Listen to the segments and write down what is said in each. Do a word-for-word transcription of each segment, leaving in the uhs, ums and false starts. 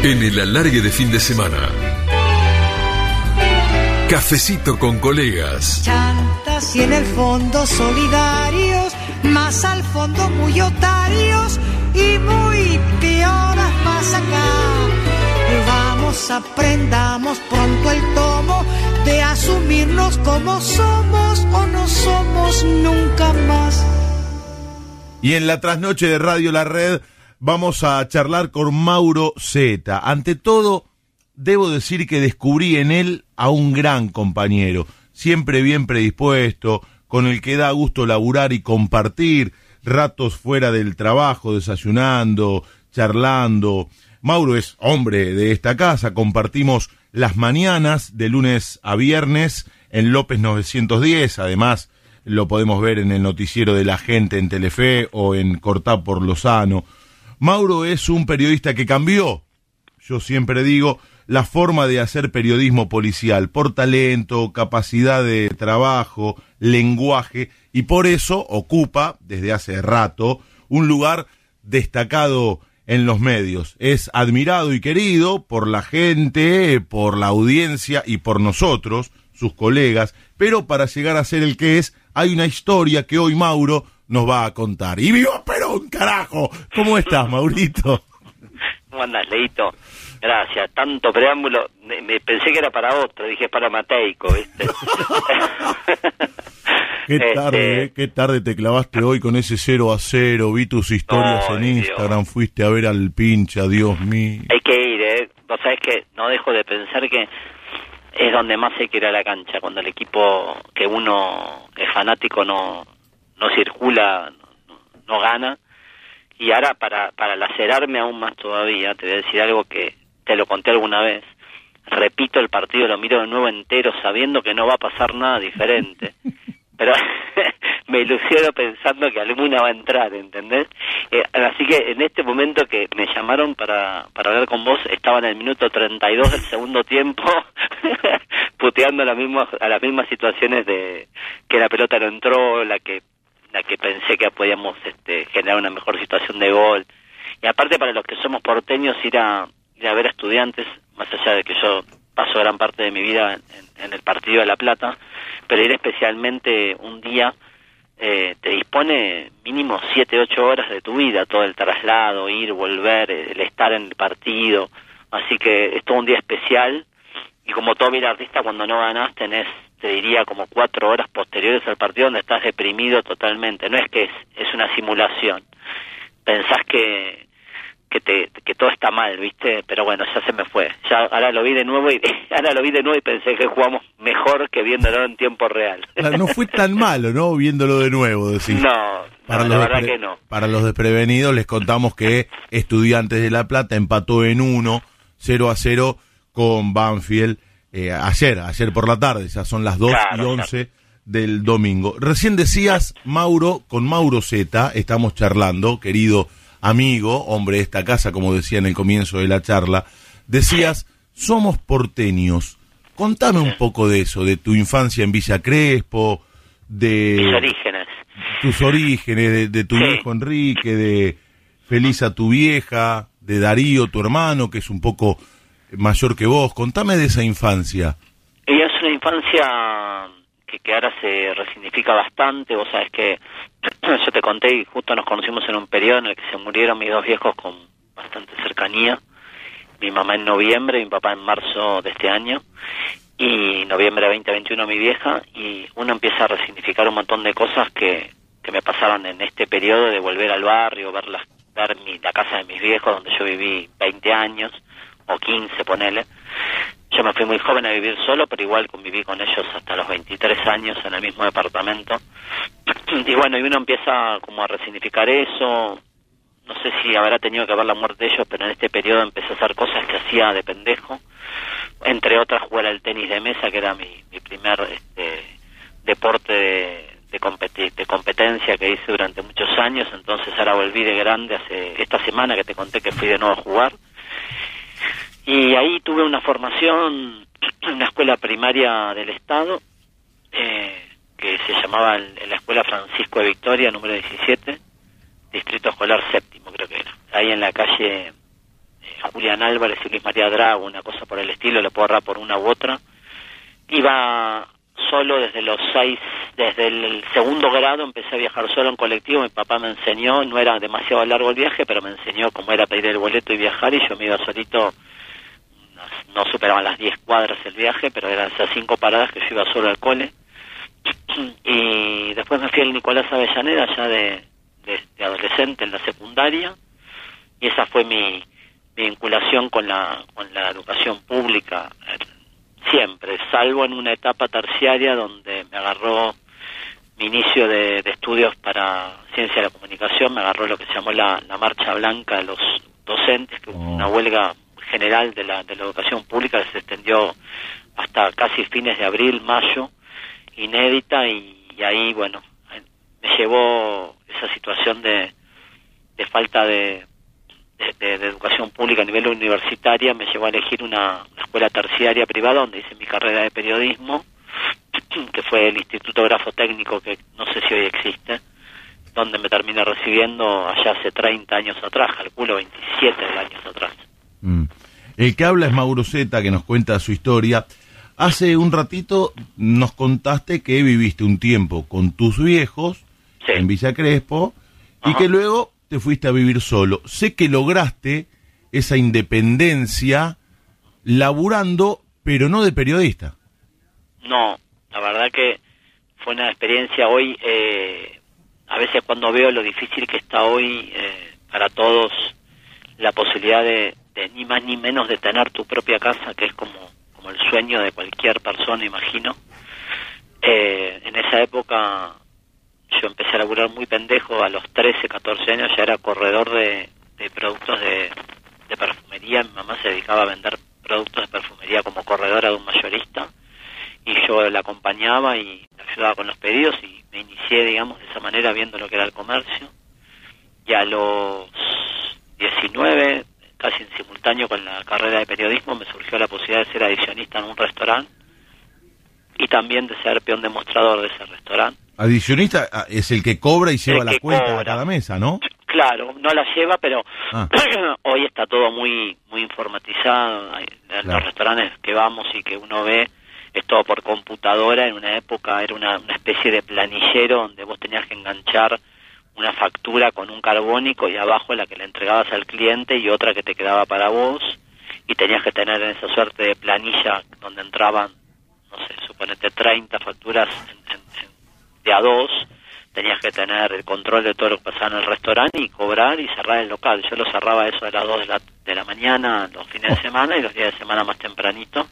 En el alargue de fin de semana. Cafecito con colegas. Chantas y en el fondo solidarios, más al fondo muy otarios y muy pioras más acá. Vamos, aprendamos pronto el tomo de asumirnos como somos o no somos nunca más. Y en la trasnoche de Radio La Red vamos a charlar con Mauro Zeta. Ante todo, debo decir que descubrí en él a un gran compañero, siempre bien predispuesto, con el que da gusto laburar y compartir ratos fuera del trabajo, desayunando, charlando. Mauro es hombre de esta casa, compartimos las mañanas de lunes a viernes en López novecientos diez, además lo podemos ver en el noticiero de La Gente en Telefe o en Cortá por Lozano. Mauro es un periodista que cambió, yo siempre digo, la forma de hacer periodismo policial, por talento, capacidad de trabajo, lenguaje, y por eso ocupa, desde hace rato, un lugar destacado en los medios. Es admirado y querido por la gente, por la audiencia y por nosotros, sus colegas, pero para llegar a ser el que es, hay una historia que hoy Mauro nos va a contar. ¡Y viva Perón, carajo! ¿Cómo estás, Maurito? ¿Cómo andás, Leito? Gracias. Tanto preámbulo, me, me pensé que era para otro, dije para Mateico, ¿viste? Qué tarde, este... ¿eh? Qué tarde te clavaste hoy con ese cero a cero, vi tus historias oh, en Instagram, Dios. Fuiste a ver al pincha, Dios mío. Hay que ir, ¿eh? Vos sabés que no dejo de pensar que es donde más hay que ir a la cancha, cuando el equipo que uno es fanático no, no circula, no, no gana. Y ahora, para, para lacerarme aún más todavía, te voy a decir algo que te lo conté alguna vez. Repito el partido, lo miro de nuevo entero, sabiendo que no va a pasar nada diferente. Pero me ilusiono pensando que alguna va a entrar, ¿entendés? Eh, así que en este momento que me llamaron para, para hablar con vos, estaba en el minuto treinta y dos del segundo tiempo, puteando a, la misma, a las mismas situaciones de que la pelota no entró, la que la que pensé que podíamos este, generar una mejor situación de gol. Y aparte, para los que somos porteños, ir a, ir a ver a Estudiantes, más allá de que yo paso gran parte de mi vida en, en el partido de La Plata, pero ir especialmente un día eh, te dispone mínimo siete, ocho horas de tu vida, todo el traslado, ir, volver, el estar en el partido. Así que es todo un día especial, y como todo bien artista, cuando no ganás tenés, te diría, como cuatro horas posteriores al partido donde estás deprimido totalmente. No es que es, es una simulación. Pensás que que te que todo está mal, ¿viste? Pero bueno, ya se me fue. Ya ahora lo vi de nuevo y ahora lo vi de nuevo y pensé que jugamos mejor que viéndolo en tiempo real. No fue tan malo, ¿no? Viéndolo de nuevo, decís. No, para no, los la verdad despre- que no. Para los desprevenidos les contamos que Estudiantes de La Plata empató en uno, cero a cero con Banfield. Eh, ayer, ayer por la tarde, ya son las dos claro, y once claro. del domingo. Recién decías, Mauro, con Mauro Zeta, estamos charlando, querido amigo, hombre de esta casa, como decía en el comienzo de la charla, decías, somos porteños. Contame un poco de eso, de tu infancia en Villa Crespo, de... Mis orígenes. Tus orígenes, de, de tu sí. viejo Enrique, de Felisa tu vieja, de Darío tu hermano, que es un poco mayor que vos. Contame de esa infancia. Y es una infancia que, que ahora se resignifica bastante. Vos sabés que yo te conté y justo nos conocimos en un periodo en el que se murieron mis dos viejos con bastante cercanía. Mi mamá en noviembre, mi papá en marzo de este año, y noviembre veinte veintiuno mi vieja, y uno empieza a resignificar un montón de cosas que, que me pasaron en este periodo de volver al barrio, ver, las, ver mi, la casa de mis viejos donde yo viví veinte años, o quince, ponele. Yo me fui muy joven a vivir solo, pero igual conviví con ellos hasta los veintitrés años en el mismo departamento. Y bueno, y uno empieza como a resignificar eso. No sé si habrá tenido que ver la muerte de ellos, pero en este periodo empecé a hacer cosas que hacía de pendejo. Entre otras, jugar al tenis de mesa, que era mi, mi primer este, deporte de, de, competi- de competencia que hice durante muchos años. Entonces ahora volví de grande hace esta semana que te conté que fui de nuevo a jugar. Y ahí tuve una formación en una escuela primaria del Estado, eh, que se llamaba en la Escuela Francisco de Victoria, número diecisiete, Distrito Escolar Séptimo, creo que era. Ahí en la calle eh, Julián Álvarez y Luis María Drago, una cosa por el estilo, le puedo agarrar por una u otra. Iba solo desde los seis, desde el segundo grado empecé a viajar solo en colectivo. Mi papá me enseñó, no era demasiado largo el viaje, pero me enseñó cómo era pedir el boleto y viajar, y yo me iba solito. No superaban las diez cuadras el viaje, pero eran esas cinco paradas que yo iba solo al cole. Y después me fui al Nicolás Avellaneda ya de, de, de adolescente en la secundaria, y esa fue mi, mi vinculación con la, con la educación pública siempre, salvo en una etapa terciaria donde me agarró mi inicio de, de estudios para ciencia de la comunicación, me agarró lo que se llamó la, la marcha blanca de los docentes, que hubo una huelga general de la, de la educación pública que se extendió hasta casi fines de abril, mayo, inédita, y, y ahí, bueno, me llevó esa situación de, de falta de, de, de, de educación pública a nivel universitaria, me llevó a elegir una, una escuela terciaria privada donde hice mi carrera de periodismo, que fue el Instituto Grafotécnico, que no sé si hoy existe, donde me terminé recibiendo allá hace treinta años atrás, calculo veintisiete años atrás. Mm. El que habla es Mauro Zeta, que nos cuenta su historia. Hace un ratito nos contaste que viviste un tiempo con tus viejos, sí, en Villa Crespo, ajá, y que luego te fuiste a vivir solo. Sé que lograste esa independencia laburando, pero no de periodista. No, la verdad que fue una experiencia hoy, eh, a veces cuando veo lo difícil que está hoy eh, para todos la posibilidad de de ni más ni menos de tener tu propia casa, que es como, como el sueño de cualquier persona, imagino. Eh, en esa época yo empecé a laburar muy pendejo, a los trece, catorce años ya era corredor de, de productos de, de perfumería. Mi mamá se dedicaba a vender productos de perfumería como corredora de un mayorista, y yo la acompañaba y me ayudaba con los pedidos, y me inicié, digamos, de esa manera viendo lo que era el comercio. Y a los diecinueve, casi en simultáneo con la carrera de periodismo, me surgió la posibilidad de ser adicionista en un restaurante y también de ser peón demostrador de ese restaurante. Adicionista es el que cobra y lleva la cuenta cobra a cada mesa, ¿no? Claro, no la lleva, pero ah. hoy está todo muy muy informatizado. En claro. los restaurantes que vamos y que uno ve, es todo por computadora. En una época era una, una especie de planillero donde vos tenías que enganchar una factura con un carbónico y abajo la que le entregabas al cliente y otra que te quedaba para vos, y tenías que tener esa suerte de planilla donde entraban, no sé, suponete treinta facturas en, en, en, de a dos, tenías que tener el control de todo lo que pasaba en el restaurante y cobrar y cerrar el local. Yo lo cerraba eso a las dos de la, de la mañana los fines de semana y los días de semana más tempranito,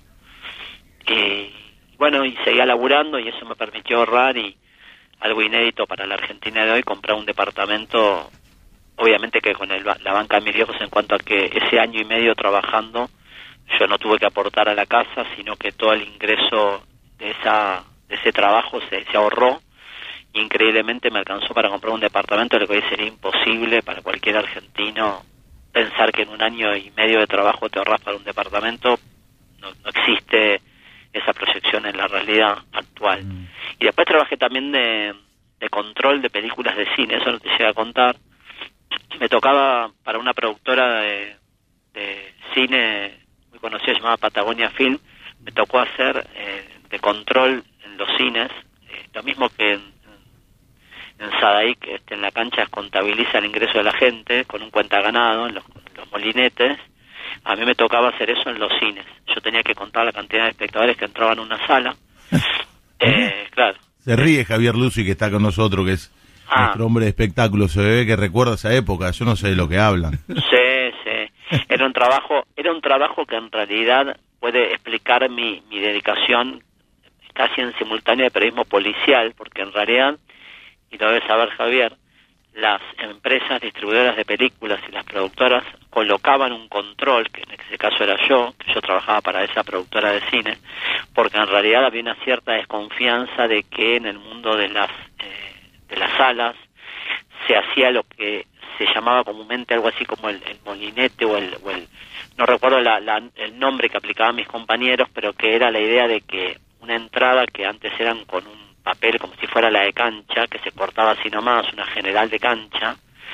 y bueno, y seguía laburando, y eso me permitió ahorrar, y algo inédito para la Argentina de hoy, comprar un departamento, obviamente que con el, la banca de mis viejos, en cuanto a que ese año y medio trabajando yo no tuve que aportar a la casa, sino que todo el ingreso de esa de ese trabajo se, se ahorró. Increíblemente me alcanzó para comprar un departamento, lo que hoy sería imposible para cualquier argentino pensar que en un año y medio de trabajo te ahorras para un departamento. No, no existe esa proyección en la realidad actual. Mm. Y después trabajé también de, de control de películas de cine, eso no te llega a contar. Me tocaba para una productora de, de cine muy conocida llamada Patagonia Film, me tocó hacer eh, de control en los cines, eh, lo mismo que en, en Sadaic, que este, en la cancha contabiliza el ingreso de la gente con un cuentaganado en los, los molinetes. A mí me tocaba hacer eso en los cines. Yo tenía que contar la cantidad de espectadores que entraban a una sala. eh, claro. Se ríe Javier Lucy, que está con nosotros, que es ah. nuestro hombre de espectáculo. Se ve que recuerda esa época. Yo no sé de lo que hablan. Sí, sí. Era un trabajo, era un trabajo que en realidad puede explicar mi, mi dedicación casi en simultáneo de periodismo policial, porque en realidad, y lo debe saber Javier, las empresas distribuidoras de películas y las productoras colocaban un control, que en ese caso era yo, que yo trabajaba para esa productora de cine, porque en realidad había una cierta desconfianza de que en el mundo de las eh, de las salas se hacía lo que se llamaba comúnmente algo así como el, el molinete o el, o el no recuerdo la, la, el nombre que aplicaban mis compañeros, pero que era la idea de que una entrada que antes eran con un papel como si fuera la de cancha, que se cortaba así nomás, una general de cancha,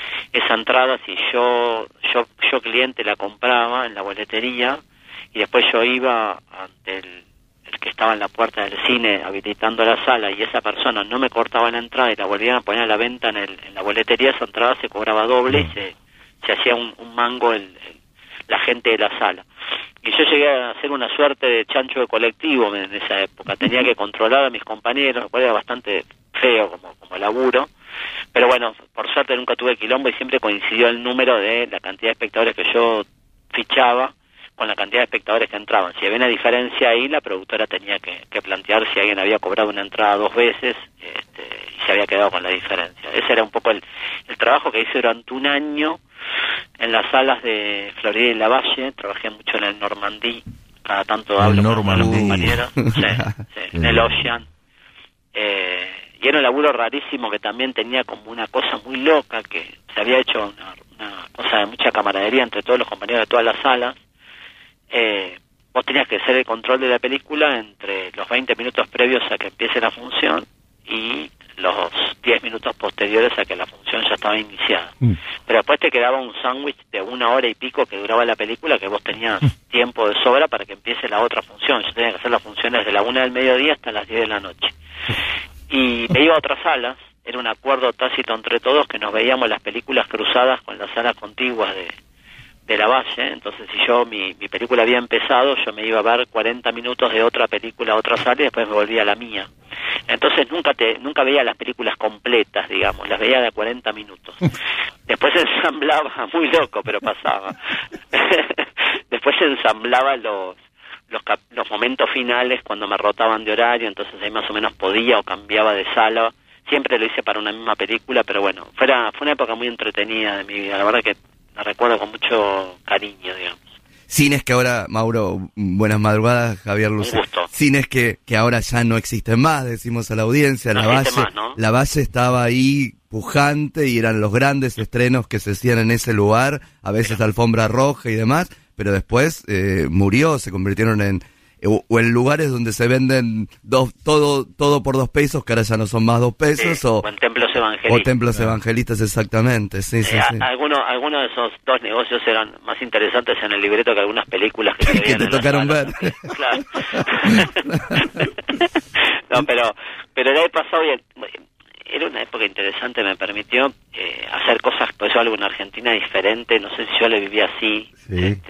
esa entrada, si yo, yo, yo cliente la compraba en la boletería, y después yo iba ante el, el que estaba en la puerta del cine habilitando la sala, y esa persona no me cortaba la entrada y la volvían a poner a la venta en, el, en la boletería, esa entrada se cobraba doble y se, se hacía un, un mango el, el, la gente de la sala. Y yo llegué a hacer una suerte de chancho de colectivo en esa época. Tenía que controlar a mis compañeros, lo cual era bastante feo como, como laburo. Pero bueno, por suerte nunca tuve quilombo y siempre coincidió el número de la cantidad de espectadores que yo fichaba con la cantidad de espectadores que entraban. Si había una diferencia ahí, la productora tenía que, que plantear si alguien había cobrado una entrada dos veces este, y se había quedado con la diferencia. Ese era un poco el, el trabajo que hice durante un año en las salas de Florida y Lavalle. Trabajé mucho en el Normandí, cada tanto hablo con los compañeros, sí, sí, en el Ocean. Eh, y era un laburo rarísimo que también tenía como una cosa muy loca, que se había hecho una, una cosa de mucha camaradería entre todos los compañeros de todas las salas. Eh, vos tenías que hacer el control de la película entre los veinte minutos previos a que empiece la función y los diez minutos posteriores a que la función ya estaba iniciada. Mm. Pero después te quedaba un sándwich de una hora y pico que duraba la película, que vos tenías mm. tiempo de sobra para que empiece la otra función. Yo tenía que hacer las funciones de la una del mediodía hasta las diez de la noche. Y me iba a otras salas, era un acuerdo tácito entre todos que nos veíamos las películas cruzadas con las salas contiguas de, de Lavalle. Entonces, si yo, mi, mi película había empezado, yo me iba a ver cuarenta minutos de otra película a otra sala y después me volvía a la mía. Entonces nunca te nunca veía las películas completas, digamos, las veía de cuarenta minutos. Después se ensamblaba, muy loco, pero pasaba. Después se ensamblaba los los cap los momentos finales cuando me rotaban de horario, entonces ahí más o menos podía o cambiaba de sala. Siempre lo hice para una misma película, pero bueno, fuera, fue una época muy entretenida de mi vida, la verdad que la recuerdo con mucho cariño, digamos. Cines que ahora, Mauro, buenas madrugadas, Javier Lucero. Cines que, que ahora ya no existen más, decimos a la audiencia. No Lavalle, más, ¿no? Lavalle estaba ahí pujante y eran los grandes estrenos que se hacían en ese lugar, a veces alfombra roja y demás, pero después eh, murió, se convirtieron en o, o en lugares donde se venden dos, todo todo por dos pesos, que ahora ya no son más dos pesos, sí, o, o en templos evangelistas. O templos evangelistas, exactamente, sí, sí, eh, sí. Algunos algunos de esos dos negocios eran más interesantes en el libreto que algunas películas que, se que te tocaron ver. Claro. No, pero pero el año pasado bien, era una época interesante, me permitió eh, hacer cosas, por eso algo en Argentina diferente, no sé si yo le viví así, sí. este,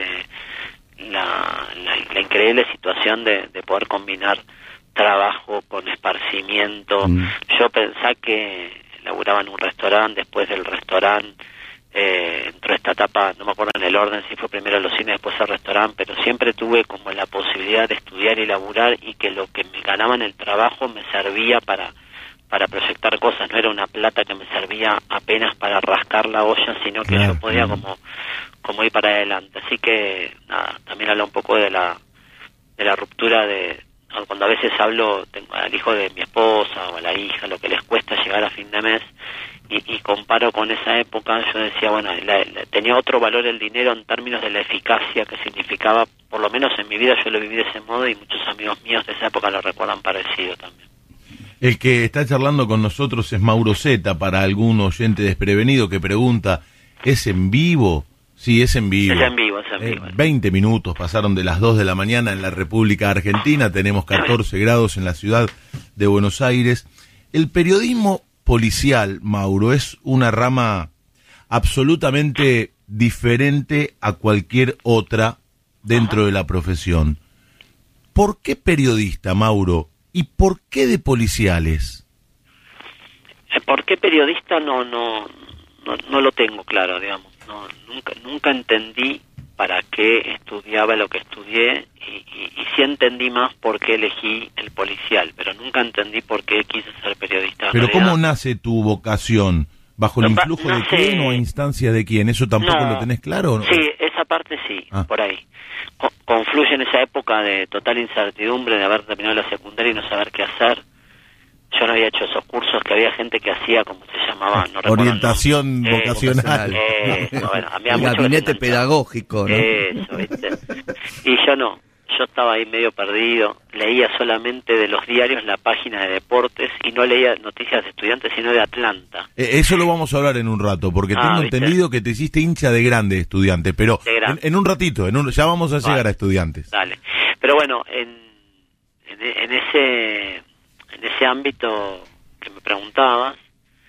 la, la, la increíble situación de, de poder combinar trabajo con esparcimiento. Mm. Yo pensaba que laburaba en un restaurante, después del restaurante eh, entró esta etapa, no me acuerdo en el orden, si fue primero los cines, después el restaurante, pero siempre tuve como la posibilidad de estudiar y laburar, y que lo que me ganaba en el trabajo me servía para para proyectar cosas, no era una plata que me servía apenas para rascar la olla, sino que claro, yo podía como como ir para adelante. Así que nada, también habla un poco de la de la ruptura de cuando a veces hablo tengo al hijo de mi esposa o a la hija, lo que les cuesta llegar a fin de mes, y, y comparo con esa época. Yo decía, bueno, la, la, tenía otro valor el dinero en términos de la eficacia que significaba, por lo menos en mi vida yo lo viví de ese modo, y muchos amigos míos de esa época lo recuerdan parecido también. El que está charlando con nosotros es Mauro Zeta, para algún oyente desprevenido que pregunta, ¿es en vivo? Sí, es en vivo. Es en vivo, es en vivo. Eh, veinte minutos pasaron de las dos de la mañana en la República Argentina, tenemos catorce grados en la ciudad de Buenos Aires. El periodismo policial, Mauro, es una rama absolutamente diferente a cualquier otra dentro Ajá. de la profesión. ¿Por qué periodista, Mauro? ¿Y por qué de policiales? ¿Por qué periodista? No, no, no, no lo tengo claro, digamos. No, nunca, nunca entendí para qué estudiaba lo que estudié, y, y, y sí entendí más por qué elegí el policial, pero nunca entendí por qué quise ser periodista. Pero ¿cómo nace tu vocación? ¿Bajo el influjo de quién o a instancia de quién? ¿Eso tampoco no, lo tenés claro o no? Sí, esa parte sí, ah. por ahí. Confluye en esa época de total incertidumbre de haber terminado la secundaria y no saber qué hacer. Yo no había hecho esos cursos que había gente que hacía, como se llamaba, no orientación no. vocacional. Eh, eso, bueno, el gabinete pedagógico, ¿no? Eso, ¿viste? Y yo no. yo estaba ahí medio perdido, leía solamente de los diarios la página de deportes y no leía noticias de Estudiantes, sino de Atlanta. Eh, eso lo vamos a hablar en un rato, porque ah, tengo ¿viste? entendido que te hiciste hincha de grande Estudiantes, pero en, en un ratito, en un, ya vamos a llegar vale. a Estudiantes. Dale. Pero bueno, en, en, en ese en ese ámbito que me preguntabas,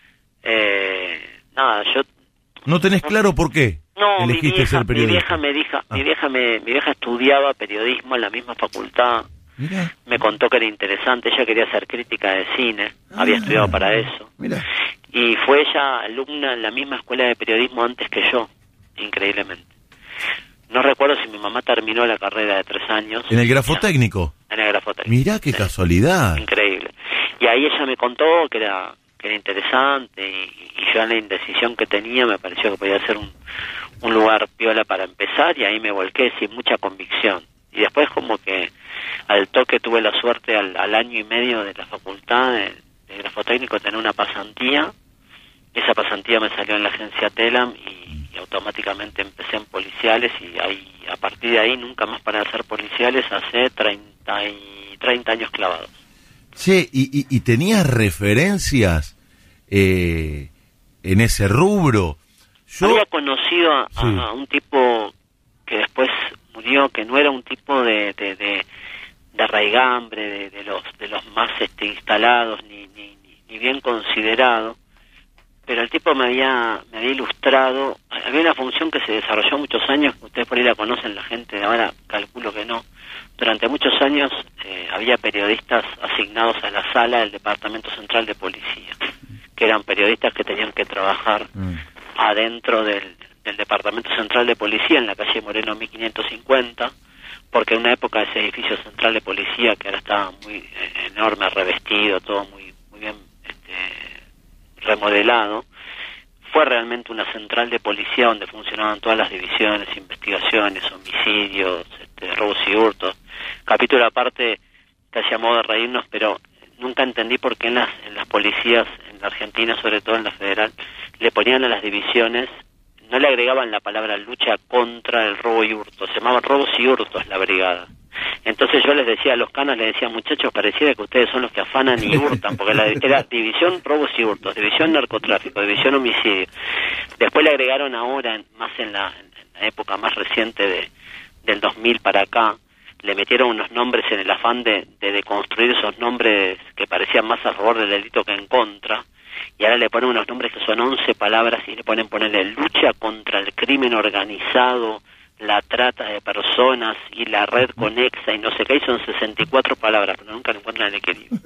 eh, nada, yo... ¿No tenés no, claro por qué? No, elegiste mi vieja, ser periodista? Mi vieja me dijo, ah. mi vieja me, mi vieja estudiaba periodismo en la misma facultad. Mirá. Me contó que era interesante, ella quería hacer crítica de cine, ah, había estudiado para eso. Mirá. Y fue ella alumna en la misma escuela de periodismo antes que yo, increíblemente. No recuerdo si mi mamá terminó la carrera de tres años. ¿En el grafotécnico? En el grafotécnico. Mirá qué sí. casualidad. Increíble. Y ahí ella me contó que era, que era interesante y, y yo en la indecisión que tenía me pareció que podía ser un, un lugar piola para empezar y ahí me volqué sin mucha convicción. Y después como que al toque tuve la suerte al, al año y medio de la facultad de, de grafotécnico tener una pasantía. Esa pasantía me salió en la agencia Telam y, y automáticamente empecé en policiales y ahí, a partir de ahí nunca más para hacer policiales hace treinta, y, treinta años clavados. Sí, y, y, y tenías referencias eh, en ese rubro. Yo había conocido a, sí. a un tipo que después murió, que no era un tipo de, de, de, de raigambre, de, de los de los más este, instalados, ni, ni, ni bien considerado, pero el tipo me había me había ilustrado. Había una función que se desarrolló muchos años, ustedes por ahí la conocen, la gente de ahora calculo que no. Durante muchos años eh, había periodistas asignados a la sala del Departamento Central de Policía, que eran periodistas que tenían que trabajar mm. adentro del, del Departamento Central de Policía, en la calle Moreno mil quinientos cincuenta, porque en una época ese edificio central de policía, que ahora estaba muy eh, enorme, revestido, todo muy muy bien este, remodelado, fue realmente una central de policía donde funcionaban todas las divisiones, investigaciones, homicidios, este, robos y hurtos. Capítulo aparte, casi a modo de reírnos, pero nunca entendí por qué en las, en las policías, en la Argentina, sobre todo en la federal, le ponían a las divisiones, no le agregaban la palabra lucha contra el robo y hurto, se llamaban robos y hurtos la brigada. Entonces yo les decía a los canas, les decía, muchachos, pareciera que ustedes son los que afanan y hurtan, porque la, era división robos y hurtos, división narcotráfico, división homicidio. Después le agregaron ahora, más en la, en la época más reciente de, del dos mil para acá, le metieron unos nombres en el afán de, de deconstruir esos nombres que parecían más a favor del delito que en contra, y ahora le ponen unos nombres que son once palabras y le ponen ponerle lucha contra el crimen organizado, la trata de personas y la red conexa y no sé qué, y son sesenta y cuatro palabras, pero nunca le encuentran el equilibrio.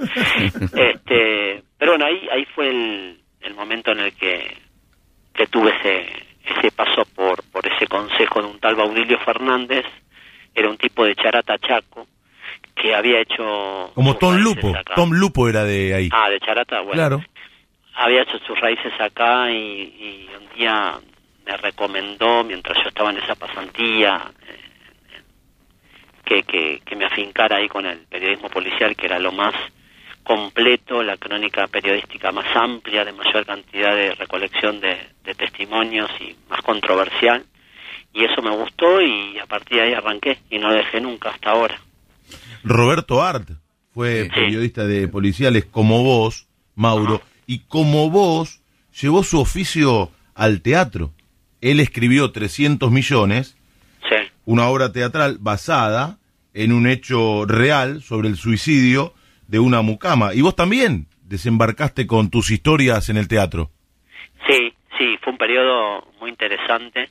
este, pero bueno, ahí ahí fue el, el momento en el que, que tuve ese ese paso por por ese consejo de un tal Baudilio Fernández. Era un tipo de Charata Chaco que había hecho... Como Tom Lupo, acá. Tom Lupo era de ahí. Ah, de Charata, bueno. Claro. Había hecho sus raíces acá y, y un día me recomendó, mientras yo estaba en esa pasantía, eh, que, que, que me afincara ahí con el periodismo policial, que era lo más completo, la crónica periodística más amplia, de mayor cantidad de recolección de, de testimonios y más controversial. Y eso me gustó y a partir de ahí arranqué y no dejé nunca hasta ahora. Roberto Art fue sí. periodista de policiales como vos, Mauro, uh-huh. y como vos llevó su oficio al teatro. Él escribió trescientos millones, sí. una obra teatral basada en un hecho real sobre el suicidio de una mucama. Y vos también desembarcaste con tus historias en el teatro. Sí, sí, fue un periodo muy interesante,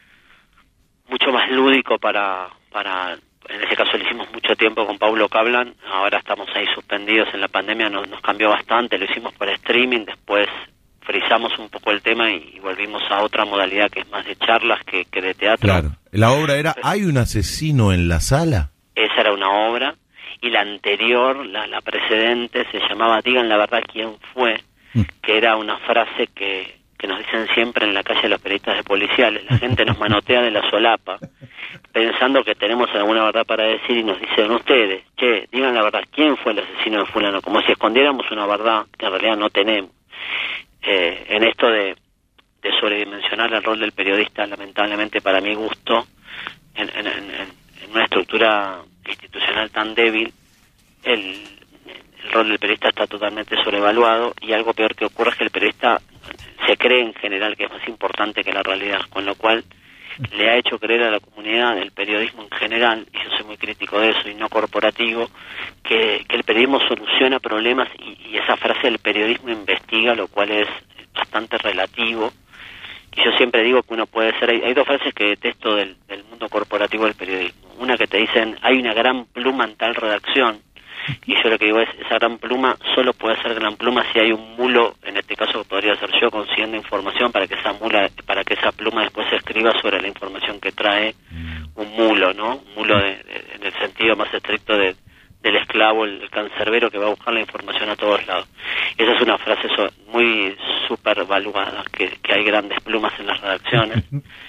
mucho más lúdico para, para, en ese caso le hicimos mucho tiempo con Paulo Cablan, ahora estamos ahí suspendidos en la pandemia, nos, nos cambió bastante, lo hicimos por streaming, después frizamos un poco el tema y, y volvimos a otra modalidad que es más de charlas que, que de teatro. Claro, la obra era ¿Hay un asesino en la sala? Esa era una obra, y la anterior, la, la precedente, se llamaba Digan la verdad quién fue, mm. que era una frase que... que nos dicen siempre en la calle los periodistas de policiales, la gente nos manotea de la solapa, pensando que tenemos alguna verdad para decir y nos dicen ustedes, che, digan la verdad, ¿quién fue el asesino de fulano? Como si escondiéramos una verdad que en realidad no tenemos. Eh, en esto de, de sobredimensionar el rol del periodista, lamentablemente para mi gusto, en, en, en, en una estructura institucional institucional tan débil, el, el rol del periodista está totalmente sobrevaluado, y algo peor que ocurre es que el periodista se cree en general que es más importante que la realidad, con lo cual le ha hecho creer a la comunidad del periodismo en general, y yo soy muy crítico de eso y no corporativo, que, que el periodismo soluciona problemas, y, y esa frase del periodismo investiga, lo cual es bastante relativo. Y yo siempre digo que uno puede ser... Hay, hay dos frases que detesto del, del mundo corporativo del periodismo. Una que te dicen, hay una gran pluma en tal redacción, y yo lo que digo es, esa gran pluma solo puede ser gran pluma si hay un mulo, en este caso podría ser yo, consiguiendo información para que esa mula, para que esa pluma después se escriba sobre la información que trae un mulo, ¿no? Un mulo de, de, en el sentido más estricto de, del esclavo, el, el cancerbero que va a buscar la información a todos lados. Esa es una frase so, muy supervaluada, que, que hay grandes plumas en las redacciones.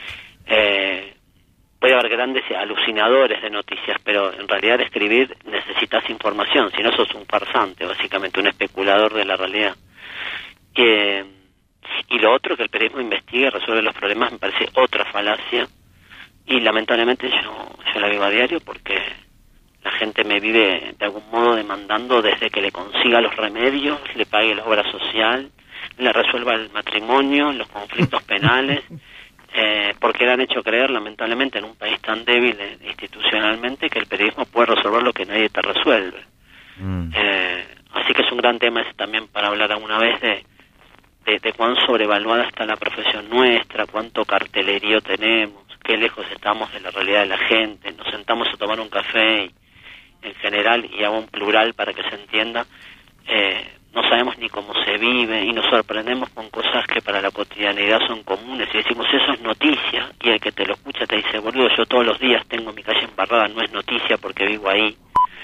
Eh, puede haber grandes alucinadores de noticias, pero en realidad de escribir necesitas información, si no sos un farsante, básicamente un especulador de la realidad. Eh, y lo otro, que el periodismo investiga y resuelve los problemas, me parece otra falacia, y lamentablemente yo, yo la vivo a diario, porque la gente me vive de algún modo demandando desde que le consiga los remedios, le pague la obra social, le resuelva el matrimonio, los conflictos penales, eh, porque le han hecho creer, lamentablemente, en un país tan débil eh, institucionalmente, que el periodismo puede resolver lo que nadie te resuelve. Mm. Eh, así que es un gran tema ese también para hablar alguna vez de, de, de cuán sobrevaluada está la profesión nuestra, cuánto cartelerío tenemos, qué lejos estamos de la realidad de la gente. Nos sentamos a tomar un café y, en general, y hago un plural para que se entienda, eh, no sabemos ni cómo se vive, y nos sorprendemos con cosas que para la cotidianidad son comunes, y decimos, eso es noticia, y el que te lo escucha te dice, boludo, yo todos los días tengo mi calle embarrada, no es noticia porque vivo ahí.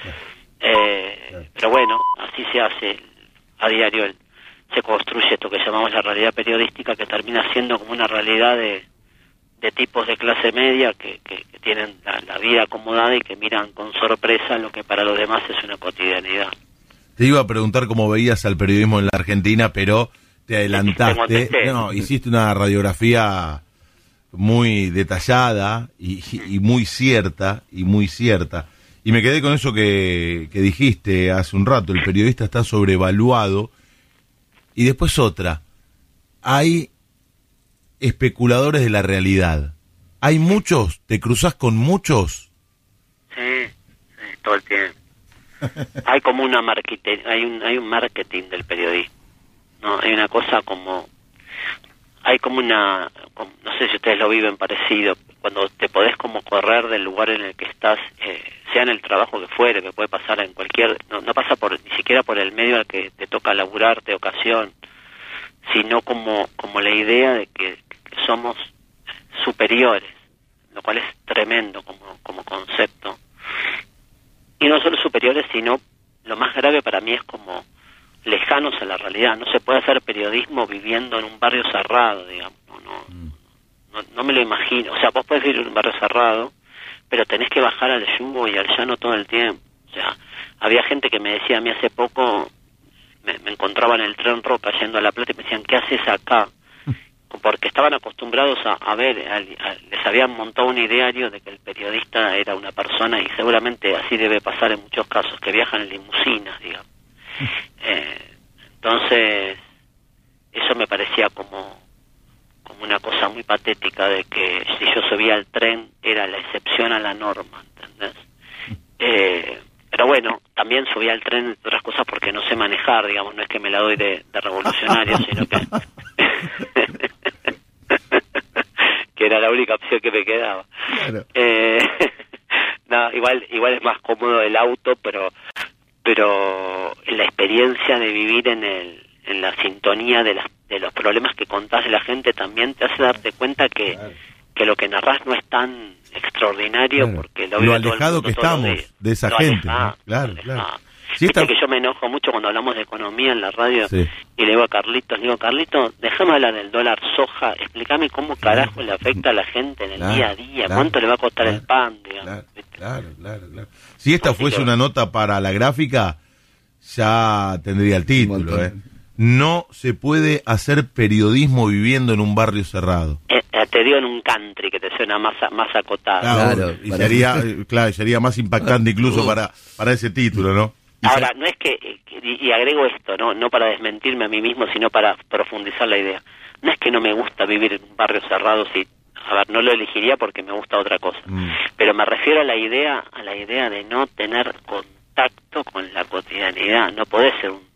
Eh, pero bueno, así se hace a diario, el, se construye esto que llamamos la realidad periodística, que termina siendo como una realidad de, de tipos de clase media que, que, que tienen la, la vida acomodada y que miran con sorpresa lo que para los demás es una cotidianidad. Te iba a preguntar cómo veías al periodismo en la Argentina, pero te adelantaste. No, hiciste una radiografía muy detallada y, y muy cierta, y muy cierta. Y me quedé con eso que, que dijiste hace un rato, el periodista está sobrevaluado. Y después otra, hay especuladores de la realidad. ¿Hay muchos? ¿Te cruzás con muchos? Sí, sí, todo el tiempo. Hay como una marketing, hay un hay un marketing del periodismo, no, hay una cosa como, hay como una, como, no sé si ustedes lo viven parecido, cuando te podés como correr del lugar en el que estás, eh, sea en el trabajo que fuere, que puede pasar en cualquier, no, no pasa por ni siquiera por el medio al que te toca laburar de ocasión, sino como como la idea de que, que somos superiores, lo cual es tremendo como como concepto. Y no solo superiores, sino, lo más grave para mí es como lejanos a la realidad. No se puede hacer periodismo viviendo en un barrio cerrado, digamos. No, no, no, no me lo imagino. O sea, vos podés vivir en un barrio cerrado, pero tenés que bajar al yungo y al llano todo el tiempo. O sea, había gente que me decía a mí hace poco, me, me encontraba en el tren Roca yendo a La Plata y me decían, ¿qué haces acá? Porque estaban acostumbrados a, a ver, a, a, les habían montado un ideario de que el periodista era una persona, y seguramente así debe pasar en muchos casos, que viajan en limusinas, digamos. Eh, entonces, eso me parecía como, como una cosa muy patética, de que si yo subía al tren era la excepción a la norma, ¿entendés? Eh, pero bueno, también subía al tren, entre otras cosas, porque no sé manejar, digamos, no es que me la doy de, de revolucionario, sino que... que era la única opción que me quedaba. Claro. Eh, no, igual igual es más cómodo el auto, pero pero la experiencia de vivir en el en la sintonía de las de los problemas que contás de la gente también te hace darte cuenta que claro. que lo que narrás no es tan extraordinario, claro. porque lo, lo alejado que estamos de esa lo gente, alejado, ¿no? Claro, lo claro. Sí, Viste está... que yo me enojo mucho cuando hablamos de economía en la radio, sí. y le digo a Carlitos, digo, Carlitos, déjame hablar del dólar soja, explícame cómo carajo claro. le afecta a la gente en el claro, día a día, claro, cuánto le va a costar claro, el pan, digamos. Claro, claro, claro, claro. Si esta Así fuese que... una nota para la gráfica, ya tendría el título, ¿eh? No se puede hacer periodismo viviendo en un barrio cerrado. Eh, eh, te digo en un country que te suena más más acotado. Claro, claro, y sería, claro, sería más impactante incluso para, para ese título, ¿no? Ahora, no es que, y agrego esto, no no para desmentirme a mí mismo, sino para profundizar la idea. No es que no me gusta vivir en barrios cerrados y, a ver, no lo elegiría porque me gusta otra cosa. Mm. Pero me refiero a la idea, a la idea de no tener contacto con la cotidianidad. No podés ser un,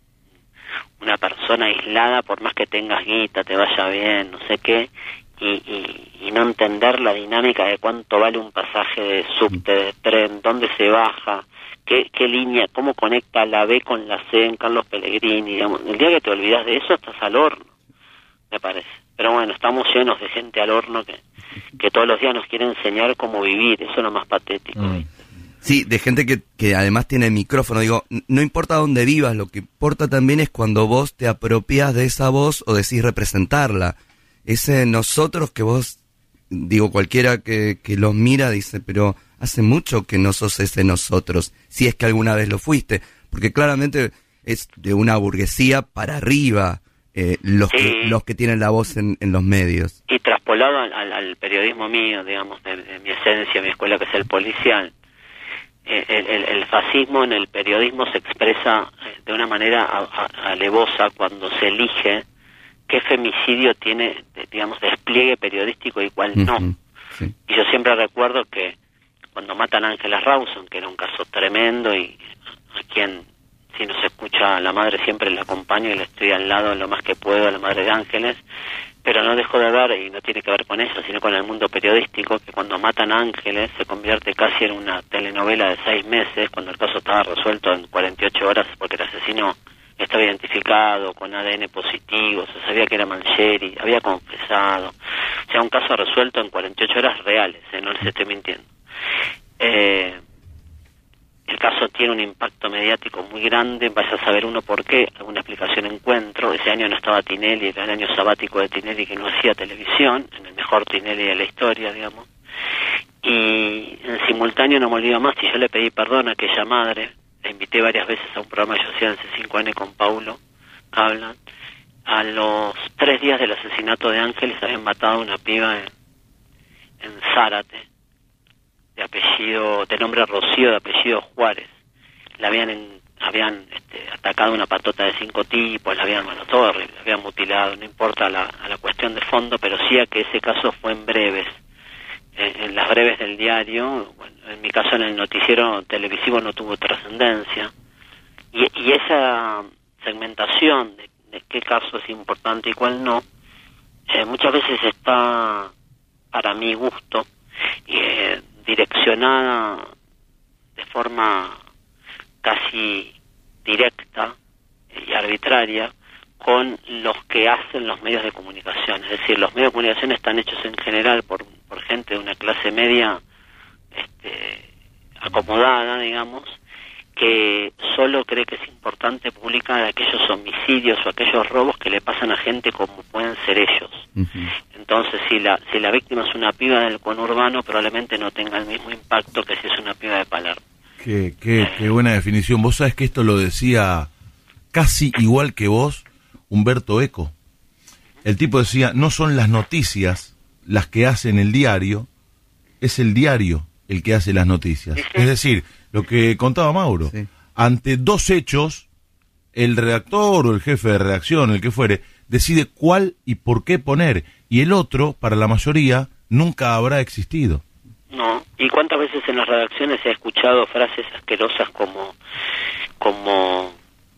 una persona aislada por más que tengas guita, te vaya bien, no sé qué, y, y, y no entender la dinámica de cuánto vale un pasaje de subte, de tren, dónde se baja, qué, qué línea, cómo conecta la B con la C en Carlos Pellegrini, digamos. El día que te olvidas de eso estás al horno, me parece. Pero bueno, estamos llenos de gente al horno que, que todos los días nos quiere enseñar cómo vivir, eso es lo más patético. Mm. Sí, de gente que, que además tiene micrófono. Digo, no importa dónde vivas, lo que importa también es cuando vos te apropias de esa voz o decís representarla. Ese nosotros que vos, digo, cualquiera que, que los mira dice, pero hace mucho que no sos ese nosotros, si es que alguna vez lo fuiste, porque claramente es de una burguesía para arriba eh, los, sí. que, los que tienen la voz en, en los medios. Y traspolado al, al, al periodismo mío, digamos, de, de mi esencia, mi escuela, que es el policial. El, el, el fascismo en el periodismo se expresa de una manera a, a, alevosa cuando se elige qué femicidio tiene, digamos, despliegue periodístico y cuál no. Uh-huh. Sí. Y yo siempre recuerdo que cuando matan a Ángela Rawson, que era un caso tremendo, y a quien, si nos escucha la madre, siempre la acompaño y le estoy al lado lo más que puedo, a la madre de Ángeles, pero no dejo de ver, y no tiene que ver con eso, sino con el mundo periodístico, que cuando matan a Ángeles se convierte casi en una telenovela de seis meses, cuando el caso estaba resuelto en cuarenta y ocho horas, porque el asesino estaba identificado con A D N positivo, se sabía que era Mancheri, había confesado. O sea, un caso resuelto en cuarenta y ocho horas reales, ¿eh? No les estoy mintiendo. Eh, el caso tiene un impacto mediático muy grande, vaya a saber uno por qué, alguna explicación encuentro. Ese año no estaba Tinelli, era el año sabático de Tinelli, que no hacía televisión, en el mejor Tinelli de la historia, digamos. Y en simultáneo no me olvido más, y yo le pedí perdón a aquella madre, la invité varias veces a un programa que yo hacía en C cinco N con Paulo, hablan. A los tres días del asesinato de Ángeles habían matado a una piba en, en Zárate, de apellido, de nombre Rocío, de apellido Juárez. La habían en, habían este, atacado una patota de cinco tipos, la habían, bueno, todo horrible, la habían mutilado, no importa la, a la cuestión de fondo, pero sí a que ese caso fue en breves. En, en las breves del diario, bueno, en mi caso en el noticiero televisivo no tuvo trascendencia, y, y esa segmentación de, de qué caso es importante y cuál no, eh, muchas veces está, para mi gusto, eh, direccionada de forma casi directa y arbitraria con los que hacen los medios de comunicación. Es decir, los medios de comunicación están hechos en general por, por gente de una clase media este, acomodada, digamos, que solo cree que es importante publicar aquellos homicidios o aquellos robos que le pasan a gente como pueden ser ellos. Uh-huh. Entonces, si la si la víctima es una piba del conurbano, probablemente no tenga el mismo impacto que si es una piba de Palermo. Qué, qué, qué buena definición. Vos sabés que esto lo decía casi igual que vos Humberto Eco. El tipo decía, no son las noticias las que hacen el diario, es el diario el que hace las noticias. ¿Sí? Es decir, lo que contaba Mauro, sí. Ante dos hechos, el redactor o el jefe de redacción, el que fuere, decide cuál y por qué poner, y el otro, para la mayoría, nunca habrá existido. No, y cuántas veces en las redacciones he escuchado frases asquerosas como, como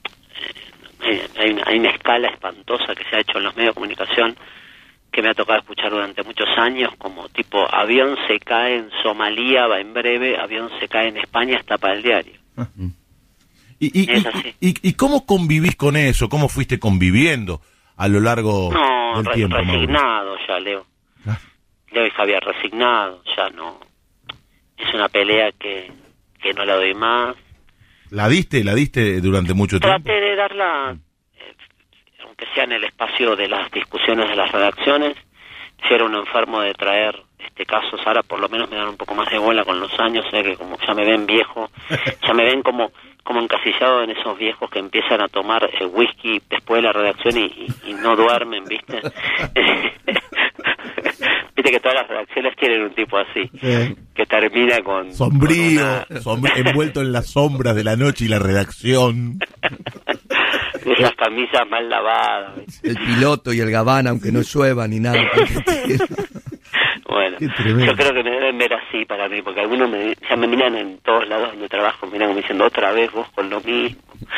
eh, hay, una, hay una escala espantosa que se ha hecho en los medios de comunicación que me ha tocado escuchar durante muchos años, como tipo, avión se cae en Somalia, va en breve, avión se cae en España, está para el diario. Ah. ¿Y, y, y, y, ¿Y cómo convivís con eso? ¿Cómo fuiste conviviendo a lo largo no, del re, tiempo? Resignado Mauro? ya, Leo. ¿Ah? Leo y Javier, resignado, ya no. Es una pelea que, que no la doy más. ¿La diste? ¿La diste durante mucho tiempo? Traté de darla, eh, aunque sea en el espacio de las discusiones de las redacciones. Si era un enfermo de traer este casos, ahora por lo menos me dan un poco más de bola con los años, sé que como ya me ven viejo, ya me ven como como encasillado en esos viejos que empiezan a tomar eh, whisky después de la redacción y, y, y no duermen, ¿viste? Viste que todas las redacciones tienen un tipo así, sí. que termina con... Sombrío, con una... sombrío envuelto en las sombras de la noche y la redacción. Las camisas mal lavadas. El piloto y el gabán, aunque no llueva ni nada. Bueno, yo creo que me deben ver así para mí, porque algunos me, ya me miran en todos lados donde trabajo, me miran como diciendo otra vez vos con lo mismo.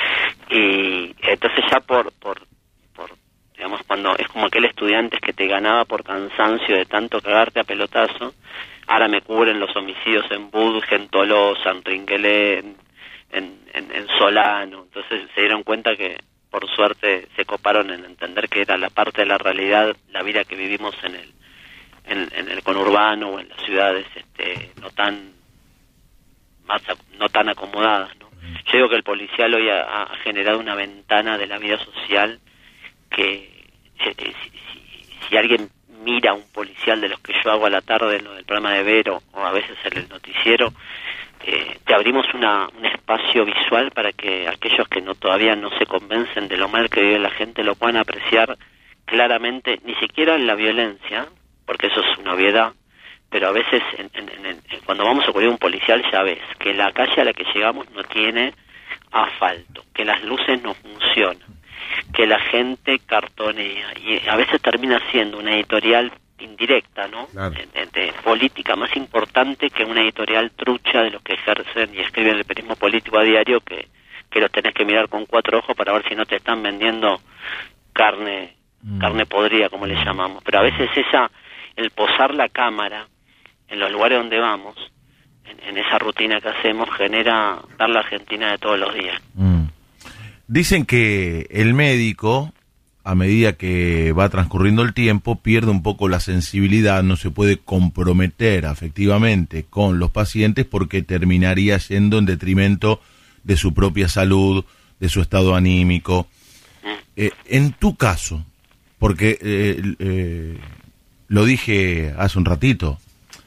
Y entonces ya por, por, por digamos, cuando es como aquel estudiante que te ganaba por cansancio de tanto cagarte a pelotazo, ahora me cubren los homicidios en Budge, en Tolosa, en Rinquelé, en, en, en, en Solano. Entonces se dieron cuenta que por suerte se coparon en entender que era la parte de la realidad, la vida que vivimos en el en, en el conurbano o en las ciudades este, no tan más no tan acomodadas, ¿no? Yo digo que el policial hoy ha, ha generado una ventana de la vida social que si, si, si alguien mira a un policial de los que yo hago a la tarde en lo del programa de Vero o a veces en el noticiero, eh, te abrimos una, un espacio visual para que aquellos que no todavía no se convencen de lo mal que vive la gente lo puedan apreciar claramente, ni siquiera en la violencia, porque eso es una obviedad, pero a veces en, en, en, en, cuando vamos a ocurrir un policial ya ves que la calle a la que llegamos no tiene asfalto, que las luces no funcionan, que la gente cartonea y a veces termina siendo una editorial indirecta, ¿no? Claro. De, de política más importante que una editorial trucha de los que ejercen y escriben el periodismo político a diario, que, que los tenés que mirar con cuatro ojos para ver si no te están vendiendo carne mm. carne podrida, como le llamamos. Pero a veces esa el posar la cámara en los lugares donde vamos, en, en esa rutina que hacemos, genera dar la Argentina de todos los días. Mm. Dicen que el médico, a medida que va transcurriendo el tiempo, pierde un poco la sensibilidad, no se puede comprometer afectivamente con los pacientes porque terminaría yendo en detrimento de su propia salud, de su estado anímico. Eh, en tu caso, porque eh, eh, lo dije hace un ratito,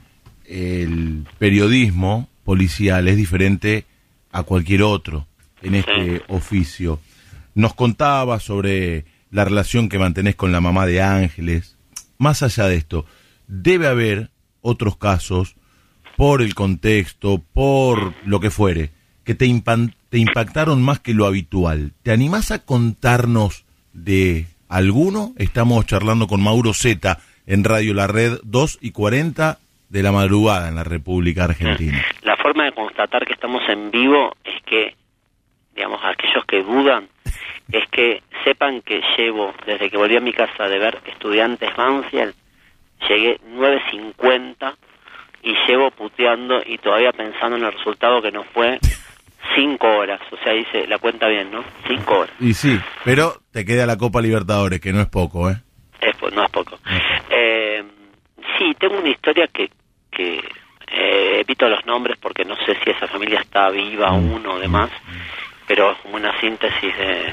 el periodismo policial es diferente a cualquier otro en este oficio. Nos contaba sobre la relación que mantenés con la mamá de Ángeles. Más allá de esto, debe haber otros casos, por el contexto, por lo que fuere, que te, impan- te impactaron más que lo habitual. ¿Te animás a contarnos de alguno? Estamos charlando con Mauro Zeta en Radio La Red, dos y cuarenta de la madrugada en la República Argentina. La forma de constatar que estamos en vivo es que, digamos, aquellos que dudan, es que sepan que llevo, desde que volví a mi casa de ver Estudiantes Banfield, llegué nueve cincuenta y llevo puteando y todavía pensando en el resultado que no fue cinco horas. O sea, dice la cuenta bien, ¿no? Cinco horas. Y sí, pero te queda la Copa Libertadores, que no es poco, ¿eh? Es, no es poco. Eh, sí, tengo una historia que, que eh, evito los nombres porque no sé si esa familia está viva aún o demás, pero es como una síntesis de,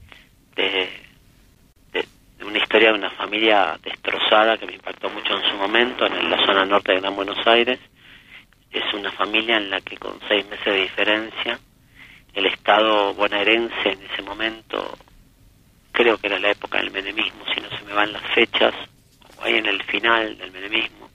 de, de, de una historia de una familia destrozada que me impactó mucho en su momento, en la zona norte de Gran Buenos Aires. Es una familia en la que con seis meses de diferencia, el Estado bonaerense en ese momento, creo que era la época del menemismo, si no se me van las fechas, o ahí en el final del menemismo,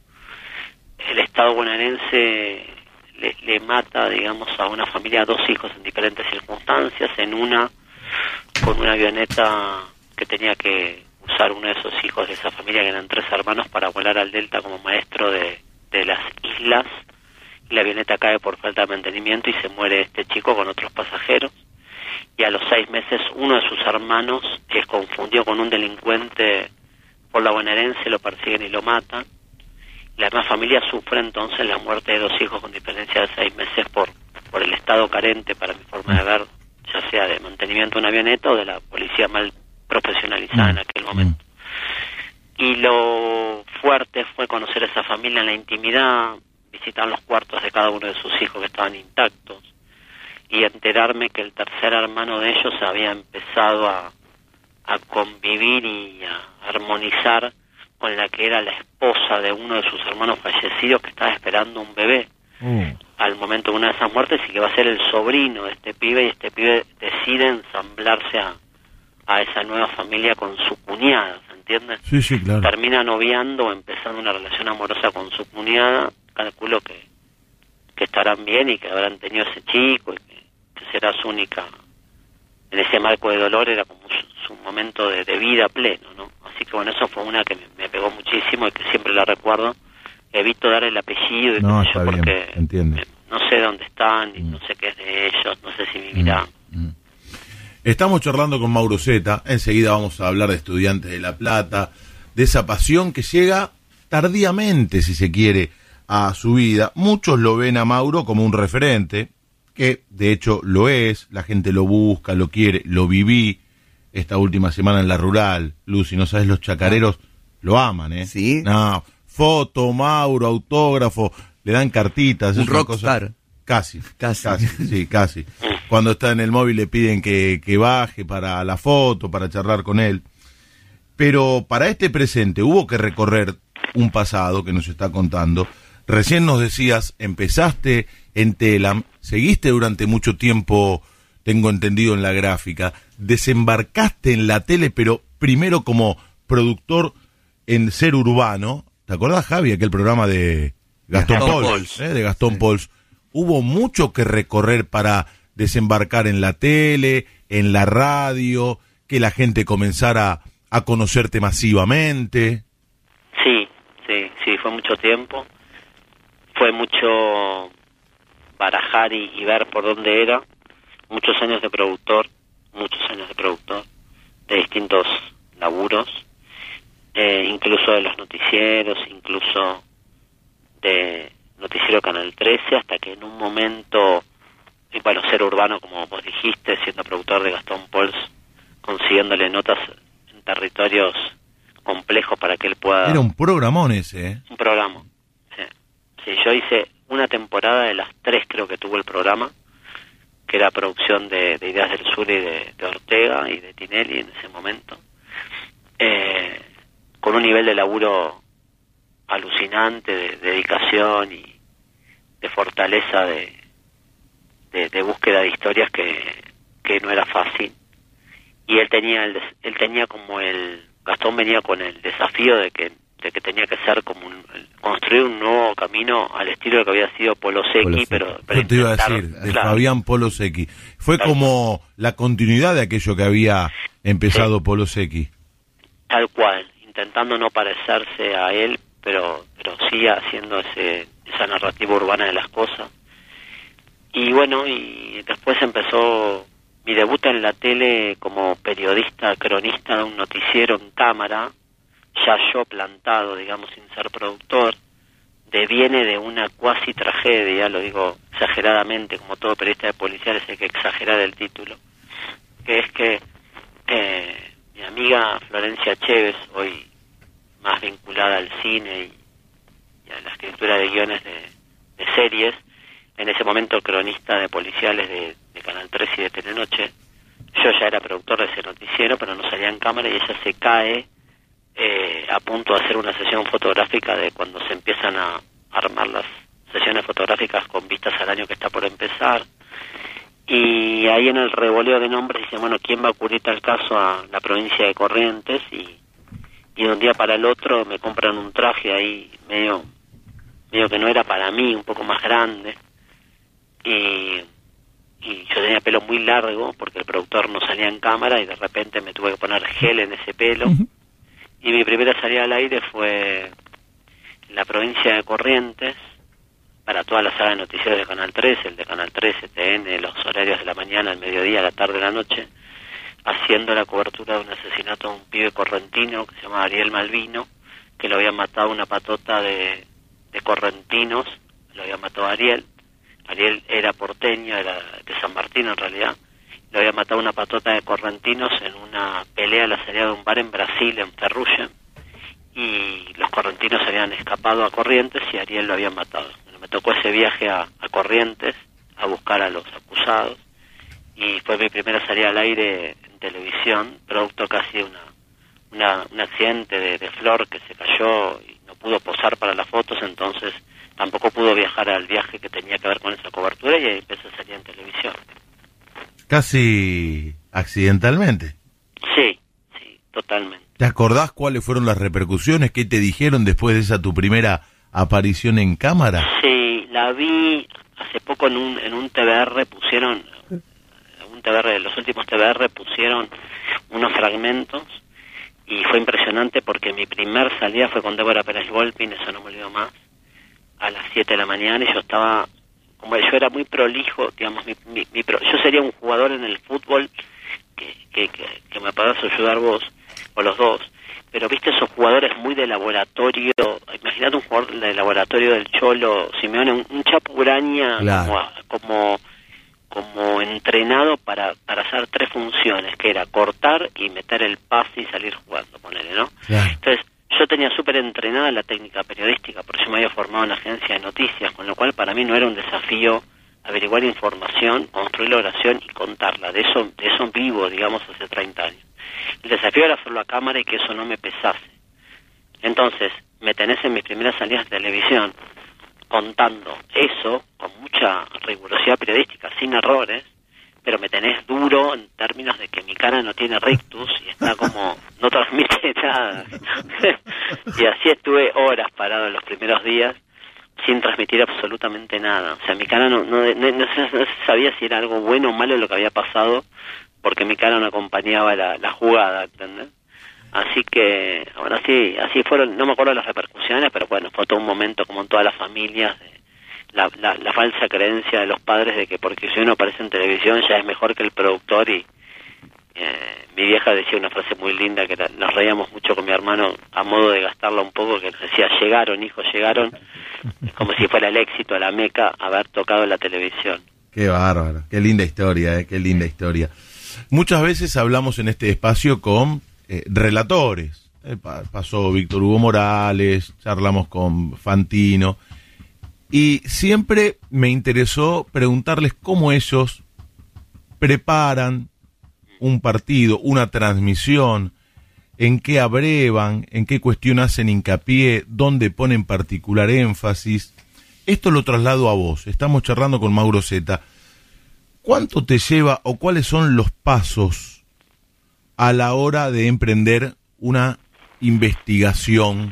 el Estado bonaerense le, le mata, digamos, a una familia, a dos hijos en diferentes circunstancias, en una con una avioneta que tenía que usar uno de esos hijos de esa familia, que eran tres hermanos, para volar al Delta como maestro de, de las islas, y la avioneta cae por falta de mantenimiento y se muere este chico con otros pasajeros, y a los seis meses uno de sus hermanos es confundido con un delincuente por la bonaerense, lo persiguen y lo matan. La demás familia sufre entonces la muerte de dos hijos con diferencia de seis meses por, por el estado carente, para mi forma de ver, ya sea de mantenimiento de una avioneta o de la policía mal profesionalizada en aquel momento. Y lo fuerte fue conocer a esa familia en la intimidad, visitar los cuartos de cada uno de sus hijos que estaban intactos, y enterarme que el tercer hermano de ellos había empezado a, a convivir y a armonizar con la que era la esposa de uno de sus hermanos fallecidos, que estaba esperando un bebé mm. al momento de una de esas muertes, y que va a ser el sobrino de este pibe, y este pibe decide ensamblarse a, a esa nueva familia con su cuñada. entiende? Sí, sí, claro. Termina noviando o empezando una relación amorosa con su cuñada, calculo que, que estarán bien y que habrán tenido ese chico y que, que será su única, en ese marco de dolor era como su, su momento de, de vida pleno, ¿no? Así que bueno, eso fue una que me, me pegó muchísimo y que siempre la recuerdo. Evito dar el apellido y no, qué sé yo, porque entiende. no sé dónde están y mm. no sé qué es de ellos, no sé si vivirán. Mm. Mm. Estamos charlando con Mauro Zeta, enseguida vamos a hablar de Estudiantes de La Plata, de esa pasión que llega tardíamente, si se quiere, a su vida. Muchos lo ven a Mauro como un referente, que de hecho lo es, la gente lo busca, lo quiere, lo viví esta última semana en la rural. Lucy, no sabes, los chacareros lo aman, ¿eh? Sí. No, foto, Mauro, autógrafo, le dan cartitas. Un es una rockstar. Cosa... Casi, casi, casi, sí, casi. Cuando está en el móvil le piden que, que baje para la foto, para charlar con él. Pero para este presente hubo que recorrer un pasado que nos está contando. Recién nos decías, empezaste en Telam, seguiste durante mucho tiempo, tengo entendido, en la gráfica, desembarcaste en la tele, pero primero como productor en Ser Urbano. ¿Te acordás, Javi, aquel programa de Gastón, Gastón Pols? ¿eh? De Gastón sí. Pols. Hubo mucho que recorrer para desembarcar en la tele, en la radio, que la gente comenzara a conocerte masivamente. Sí, sí, sí, fue mucho tiempo. Fue mucho barajar y, y ver por dónde era. Muchos años de productor, muchos años de productor, de distintos laburos, eh, incluso de los noticieros, incluso de Noticiero Canal trece, hasta que en un momento, y bueno, Ser Urbano, como vos dijiste, siendo productor de Gastón Pols, consiguiéndole notas en territorios complejos para que él pueda... Era un programón ese, ¿eh? Un programa, sí. Sí, yo hice una temporada de las tres, creo que tuvo el programa, que era producción de, de Ideas del Sur y de, de Ortega y de Tinelli en ese momento, eh, con un nivel de laburo alucinante, de, de dedicación y de fortaleza de, de, de búsqueda de historias que, que no era fácil. Y él tenía el, él tenía como el Gastón venía con el desafío de que de que tenía que ser como un, construir un nuevo camino al estilo de que había sido Polo Secchi, pero, pero yo te iba a decir, de claro. Fabián Polo Secchi. Fue claro. como la continuidad de aquello que había empezado sí. Polo Secchi. Tal cual, intentando no parecerse a él, pero pero sí haciendo ese esa narrativa urbana de las cosas. Y bueno, y después empezó mi debut en la tele como periodista, cronista de un noticiero en cámara, ya yo plantado, digamos, sin ser productor, deviene de una cuasi tragedia, lo digo exageradamente, como todo periodista de policiales hay que exagerar el título, que es que eh, mi amiga Florencia Chévez, hoy más vinculada al cine y, y a la escritura de guiones de, de series, en ese momento cronista de policiales de, de Canal trece y de Telenoche, yo ya era productor de ese noticiero, pero no salía en cámara y ella se cae eh, a punto de hacer una sesión fotográfica de cuando se empiezan a armar las sesiones fotográficas con vistas al año que está por empezar. Y ahí en el revoleo de nombres dice, bueno, ¿quién va a cubrir tal caso a la provincia de Corrientes? Y, y de un día para el otro me compran un traje ahí medio, medio que no era para mí, un poco más grande. Y, y yo tenía pelo muy largo porque el productor no salía en cámara y de repente me tuve que poner gel en ese pelo. Uh-huh. Y mi primera salida al aire fue en la provincia de Corrientes, para toda la saga de noticieros de Canal trece, el de Canal trece, T N, los horarios de la mañana, el mediodía, la tarde, la noche, haciendo la cobertura de un asesinato de un pibe correntino que se llama Ariel Malvino, que lo habían matado una patota de, de correntinos, lo había matado a Ariel. Ariel era porteño, era de San Martín en realidad, lo había matado una patota de correntinos en una pelea a la salida de un bar en Brasil, en Ferrugem, y los correntinos habían escapado a Corrientes y Ariel lo habían matado. Bueno, me tocó ese viaje a, a Corrientes a buscar a los acusados y fue mi primera salida al aire en televisión, producto casi de una, una, un accidente de, de Flor que se cayó y no pudo posar para las fotos, entonces tampoco pudo viajar al viaje que tenía que ver con esa cobertura y ahí empecé a salir en televisión. Casi accidentalmente. Sí, sí, totalmente. ¿Te acordás cuáles fueron las repercusiones? ¿Qué te dijeron después de esa tu primera aparición en cámara? Sí, la vi hace poco en un en un T V R, pusieron, un T V R, los últimos T V R pusieron unos fragmentos y fue impresionante porque mi primer salida fue con Débora Pérez Volpin, eso no me olvido más, a las siete de la mañana, y yo estaba, como yo era muy prolijo, digamos, mi, mi, mi pro, yo sería un jugador en el fútbol que, que, que, que me podás ayudar vos, o los dos, pero viste esos jugadores muy de laboratorio, imagínate un jugador de laboratorio del Cholo Simeone, un, un Chapo Uraña, claro, como, como como entrenado para para hacer tres funciones, que era cortar y meter el pase y salir jugando, ponele, ¿no? Claro. Entonces, yo tenía súper entrenada la técnica periodística, porque yo me había formado en la agencia de noticias, con lo cual para mí no era un desafío averiguar información, construir la oración y contarla. De eso de eso vivo, digamos, hace treinta años. El desafío era hacerlo a cámara y que eso no me pesase. Entonces, me tenés en mis primeras salidas de televisión contando eso con mucha rigurosidad periodística, sin errores, pero me tenés duro en términos de que mi cara no tiene rictus y está como, no transmite nada. Y así estuve horas parado en los primeros días sin transmitir absolutamente nada. O sea, mi cara no, no, no, no se sabía si era algo bueno o malo lo que había pasado, porque mi cara no acompañaba la, la jugada, ¿entendés? Así que, bueno, así, así fueron, no me acuerdo de las repercusiones, pero bueno, fue todo un momento como en todas las familias, de la, la, la falsa creencia de los padres de que porque si uno aparece en televisión ya es mejor que el productor, y eh, mi vieja decía una frase muy linda que era, nos reíamos mucho con mi hermano a modo de gastarla un poco, que nos decía, llegaron hijos, llegaron, como si fuera el éxito, la meca, haber tocado en la televisión. Qué bárbaro, qué linda historia, eh, qué linda historia. Muchas veces hablamos en este espacio con Eh, relatores, eh, pa- pasó Víctor Hugo Morales, charlamos con Fantino, y siempre me interesó preguntarles cómo ellos preparan un partido, una transmisión, en qué abrevan, en qué cuestión hacen hincapié, dónde ponen particular énfasis. Esto lo traslado a vos, estamos charlando con Mauro Zeta. ¿Cuánto te lleva o cuáles son los pasos a la hora de emprender una investigación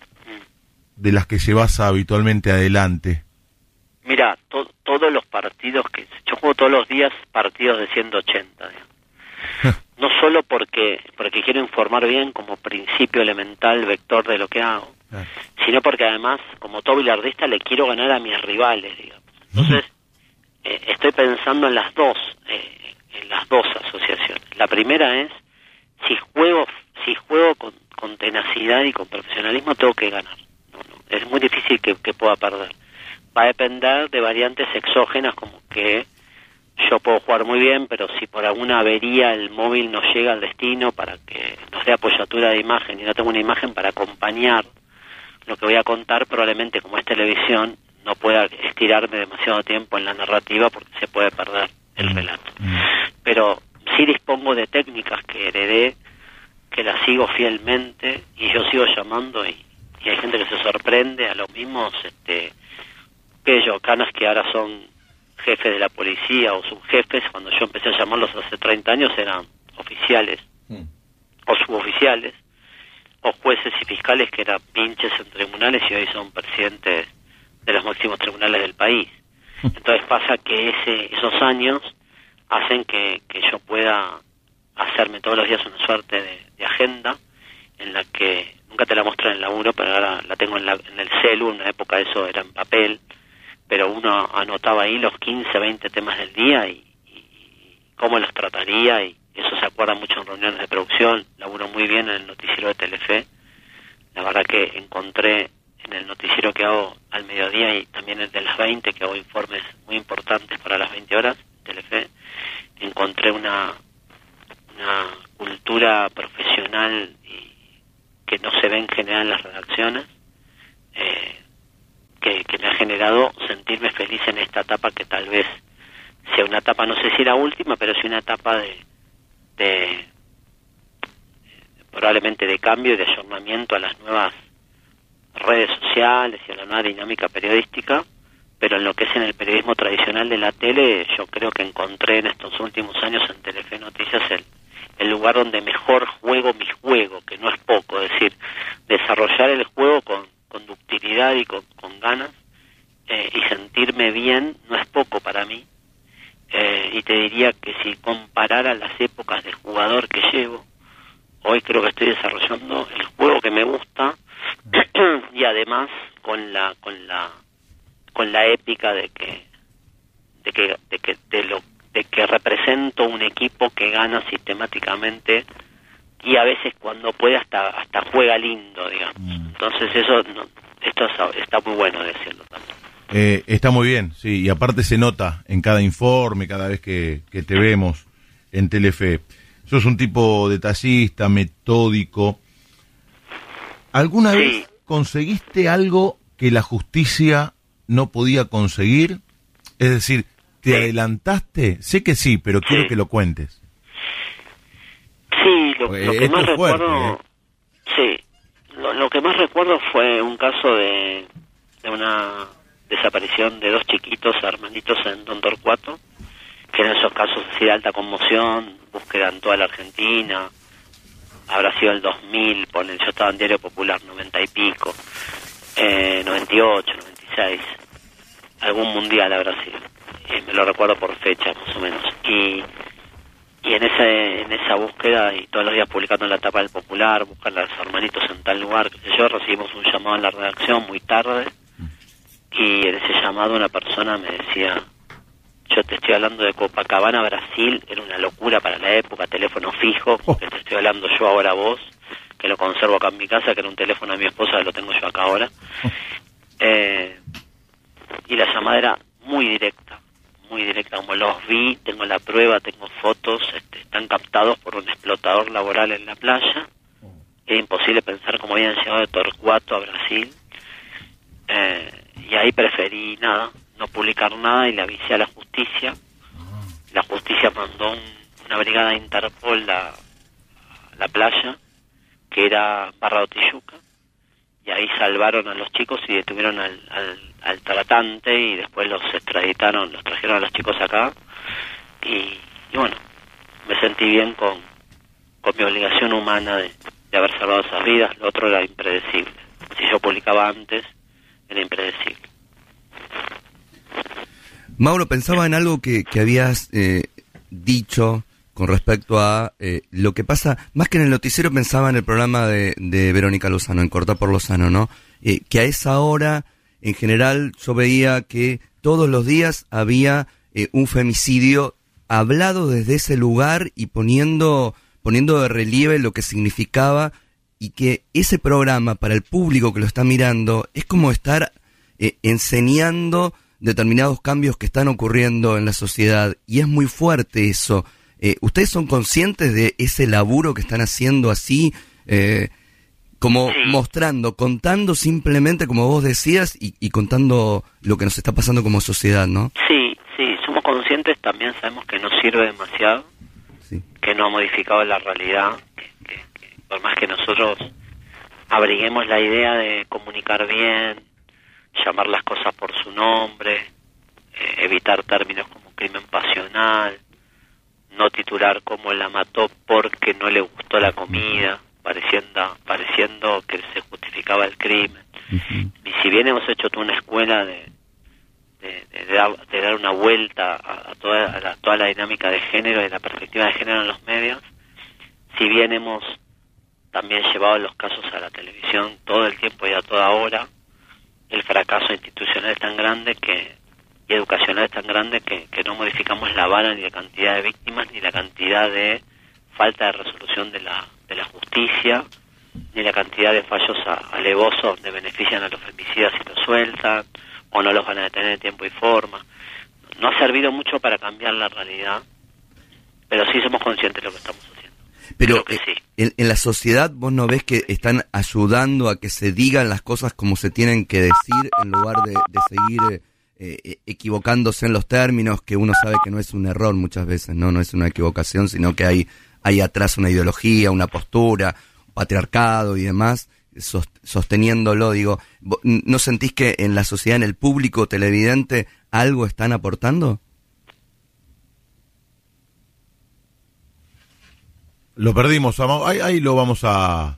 de las que llevas habitualmente adelante? Mira, to- todos los partidos que... Yo juego todos los días partidos de ciento ochenta, digamos. No solo porque porque quiero informar bien como principio elemental, vector de lo que hago, ah. sino porque además, como todo bilardista, le quiero ganar a mis rivales, digamos. Entonces, eh, estoy pensando en las dos, eh, en las dos asociaciones. La primera es, si juego si juego con, con tenacidad y con profesionalismo, tengo que ganar. No, no, es muy difícil que, que pueda perder. Va a depender de variantes exógenas, como que yo puedo jugar muy bien, pero si por alguna avería el móvil no llega al destino para que nos dé apoyatura de imagen y no tengo una imagen para acompañar lo que voy a contar, probablemente, como es televisión, no pueda estirarme demasiado tiempo en la narrativa porque se puede perder el relato. Pero sí dispongo de técnicas que heredé, que las sigo fielmente, y yo sigo llamando, y, y hay gente que se sorprende a los mismos este aquellos canas que ahora son jefes de la policía o subjefes. Cuando yo empecé a llamarlos hace treinta años eran oficiales mm. o suboficiales, o jueces y fiscales que eran pinches en tribunales y hoy son presidentes de los máximos tribunales del país. Entonces pasa que ese esos años hacen que, que yo pueda hacerme todos los días una suerte de, de agenda en la que nunca te la muestro en el laburo, pero ahora la tengo en, la, en el celu. En una época eso era en papel, pero uno anotaba ahí los quince, veinte temas del día y, y cómo los trataría, y eso se acuerda mucho en reuniones de producción. Laburo muy bien en el noticiero de Telefe. La verdad que encontré en el noticiero que hago al mediodía y también el de las veinte, que hago informes muy importantes para las veinte horas, Telefe, encontré una una cultura profesional y que no se ve en general en las redacciones, eh, que, que me ha generado sentirme feliz en esta etapa, que tal vez sea una etapa, no sé si la última, pero sí una etapa de, de probablemente de cambio y de ayornamiento a las nuevas redes sociales y a la nueva dinámica periodística. Pero en lo que es en el periodismo tradicional de la tele, yo creo que encontré en estos últimos años en Telefe Noticias el, el lugar donde mejor juego mi juego, que no es poco, es decir, desarrollar el juego con, con ductilidad y con, con ganas, eh, y sentirme bien no es poco para mí. Eh, y te diría que si comparara las épocas de jugador que llevo, hoy creo que estoy desarrollando el juego que me gusta y además con la con la con la épica de que de que de que de lo de que represento un equipo que gana sistemáticamente y a veces cuando puede hasta hasta juega lindo, digamos. Entonces eso no, esto está muy bueno decirlo también. Eh, está muy bien, sí, y aparte se nota en cada informe, cada vez que, que te vemos en Telefe. Sos un tipo detallista, metódico. ¿Alguna sí. vez conseguiste algo que la justicia no podía conseguir? Es decir, ¿te sí. adelantaste? Sé que sí, pero sí. quiero que lo cuentes. Sí, lo, lo que más fuerte, recuerdo... ¿eh? Sí, lo, lo que más recuerdo fue un caso de, de una... desaparición de dos chiquitos hermanitos en Don Torcuato, que en esos casos así de alta conmoción, búsqueda en toda la Argentina, habrá sido el dos mil, ponen, yo estaba en Diario Popular, noventa y pico, eh, noventa y ocho, noventa y seis, algún mundial habrá sido, eh, me lo recuerdo por fecha más o menos, y y en ese en esa búsqueda, y todos los días publicando en la tapa del Popular, buscan a los hermanitos en tal lugar, que sé yo, recibimos un llamado en la redacción muy tarde, y en ese llamado una persona me decía, yo te estoy hablando de Copacabana, Brasil, era una locura para la época, teléfono fijo, oh. que te estoy hablando yo ahora a vos, que lo conservo acá en mi casa, que era un teléfono de mi esposa, que lo tengo yo acá ahora. Oh. Eh, y la llamada era muy directa, muy directa, como los vi, tengo la prueba, tengo fotos, este, están captados por un explotador laboral en la playa, era imposible pensar cómo habían llegado de Torcuato a Brasil. Eh, y ahí preferí nada, no publicar nada, y le avisé a la justicia. La justicia mandó un, una brigada de Interpol a, a la playa, que era Barra de Tijuca, y ahí salvaron a los chicos y detuvieron al, al, al tratante, y después los extraditaron, los trajeron a los chicos acá, y, y bueno, me sentí bien con, con mi obligación humana de, de haber salvado esas vidas. Lo otro era impredecible. Si yo publicaba antes, era impredecible. Mauro, pensaba en algo que, que habías eh, dicho con respecto a eh, lo que pasa, más que en el noticiero, pensaba en el programa de, de Verónica Lozano, en Cortá por Lozano, ¿no? Eh, que a esa hora, en general, yo veía que todos los días había eh, un femicidio hablado desde ese lugar y poniendo, poniendo de relieve lo que significaba, y que ese programa, para el público que lo está mirando, es como estar eh, enseñando determinados cambios que están ocurriendo en la sociedad, y es muy fuerte eso. Eh, ¿Ustedes son conscientes de ese laburo que están haciendo así, eh, como sí. mostrando, contando simplemente, como vos decías, y, y contando lo que nos está pasando como sociedad, ¿no? Sí, sí, somos conscientes, también sabemos que no sirve demasiado, sí. que no ha modificado la realidad, que, que, que por más que nosotros abriguemos la idea de comunicar bien, llamar las cosas por su nombre, eh, evitar términos como crimen pasional, no titular como la mató porque no le gustó la comida, pareciendo, pareciendo que se justificaba el crimen. Uh-huh. Y si bien hemos hecho toda una escuela de, de, de, de, dar, de dar una vuelta a, a, toda, a, la, a toda la dinámica de género y la perspectiva de género en los medios, si bien hemos también llevado los casos a la televisión todo el tiempo y a toda hora, el fracaso institucional es tan grande que y educacional es tan grande que, que no modificamos la vara, ni la cantidad de víctimas, ni la cantidad de falta de resolución de la de la justicia, ni la cantidad de fallos a, alevosos donde benefician a los femicidas y los sueltan, o no los van a detener en tiempo y forma. No ha servido mucho para cambiar la realidad, pero sí somos conscientes de lo que estamos haciendo. Pero que sí. en, en la sociedad, ¿vos no ves que están ayudando a que se digan las cosas como se tienen que decir, en lugar de, de seguir eh, equivocándose en los términos, que uno sabe que no es un error muchas veces, no no es una equivocación, sino que hay, hay atrás una ideología, una postura, patriarcado y demás, sosteniéndolo? Digo, ¿no sentís que en la sociedad, en el público televidente, algo están aportando? Lo perdimos, ahí, ahí lo vamos a,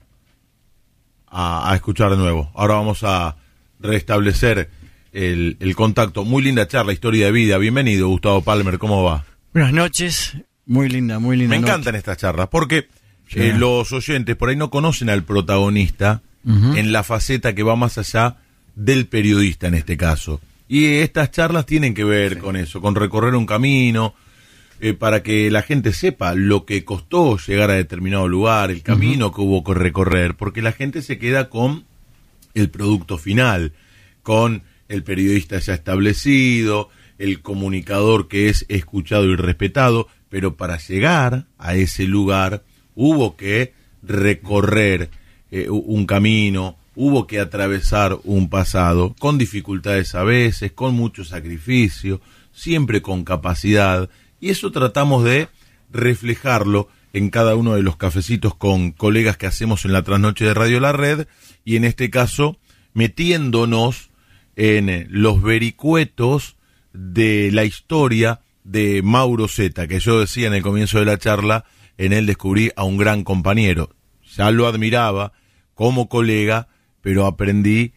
a, a escuchar de nuevo. Ahora vamos a restablecer el, el contacto. Muy linda charla, historia de vida. Bienvenido, Gustavo Palmer, ¿cómo va? Buenas noches, muy linda, muy linda. Me noche. encantan estas charlas, porque sí. eh, los oyentes por ahí no conocen al protagonista uh-huh. en la faceta que va más allá del periodista en este caso. Y estas charlas tienen que ver sí. con eso, con recorrer un camino, eh, para que la gente sepa lo que costó llegar a determinado lugar, el camino uh-huh. que hubo que recorrer, porque la gente se queda con el producto final, con el periodista ya establecido, el comunicador que es escuchado y respetado, pero para llegar a ese lugar hubo que recorrer eh, un camino, hubo que atravesar un pasado, con dificultades a veces, con mucho sacrificio, siempre con capacidad, y eso tratamos de reflejarlo en cada uno de los cafecitos con colegas que hacemos en la trasnoche de Radio La Red, y en este caso metiéndonos en los vericuetos de la historia de Mauro Zeta, que yo decía en el comienzo de la charla, en él descubrí a un gran compañero. Ya lo admiraba como colega, pero aprendí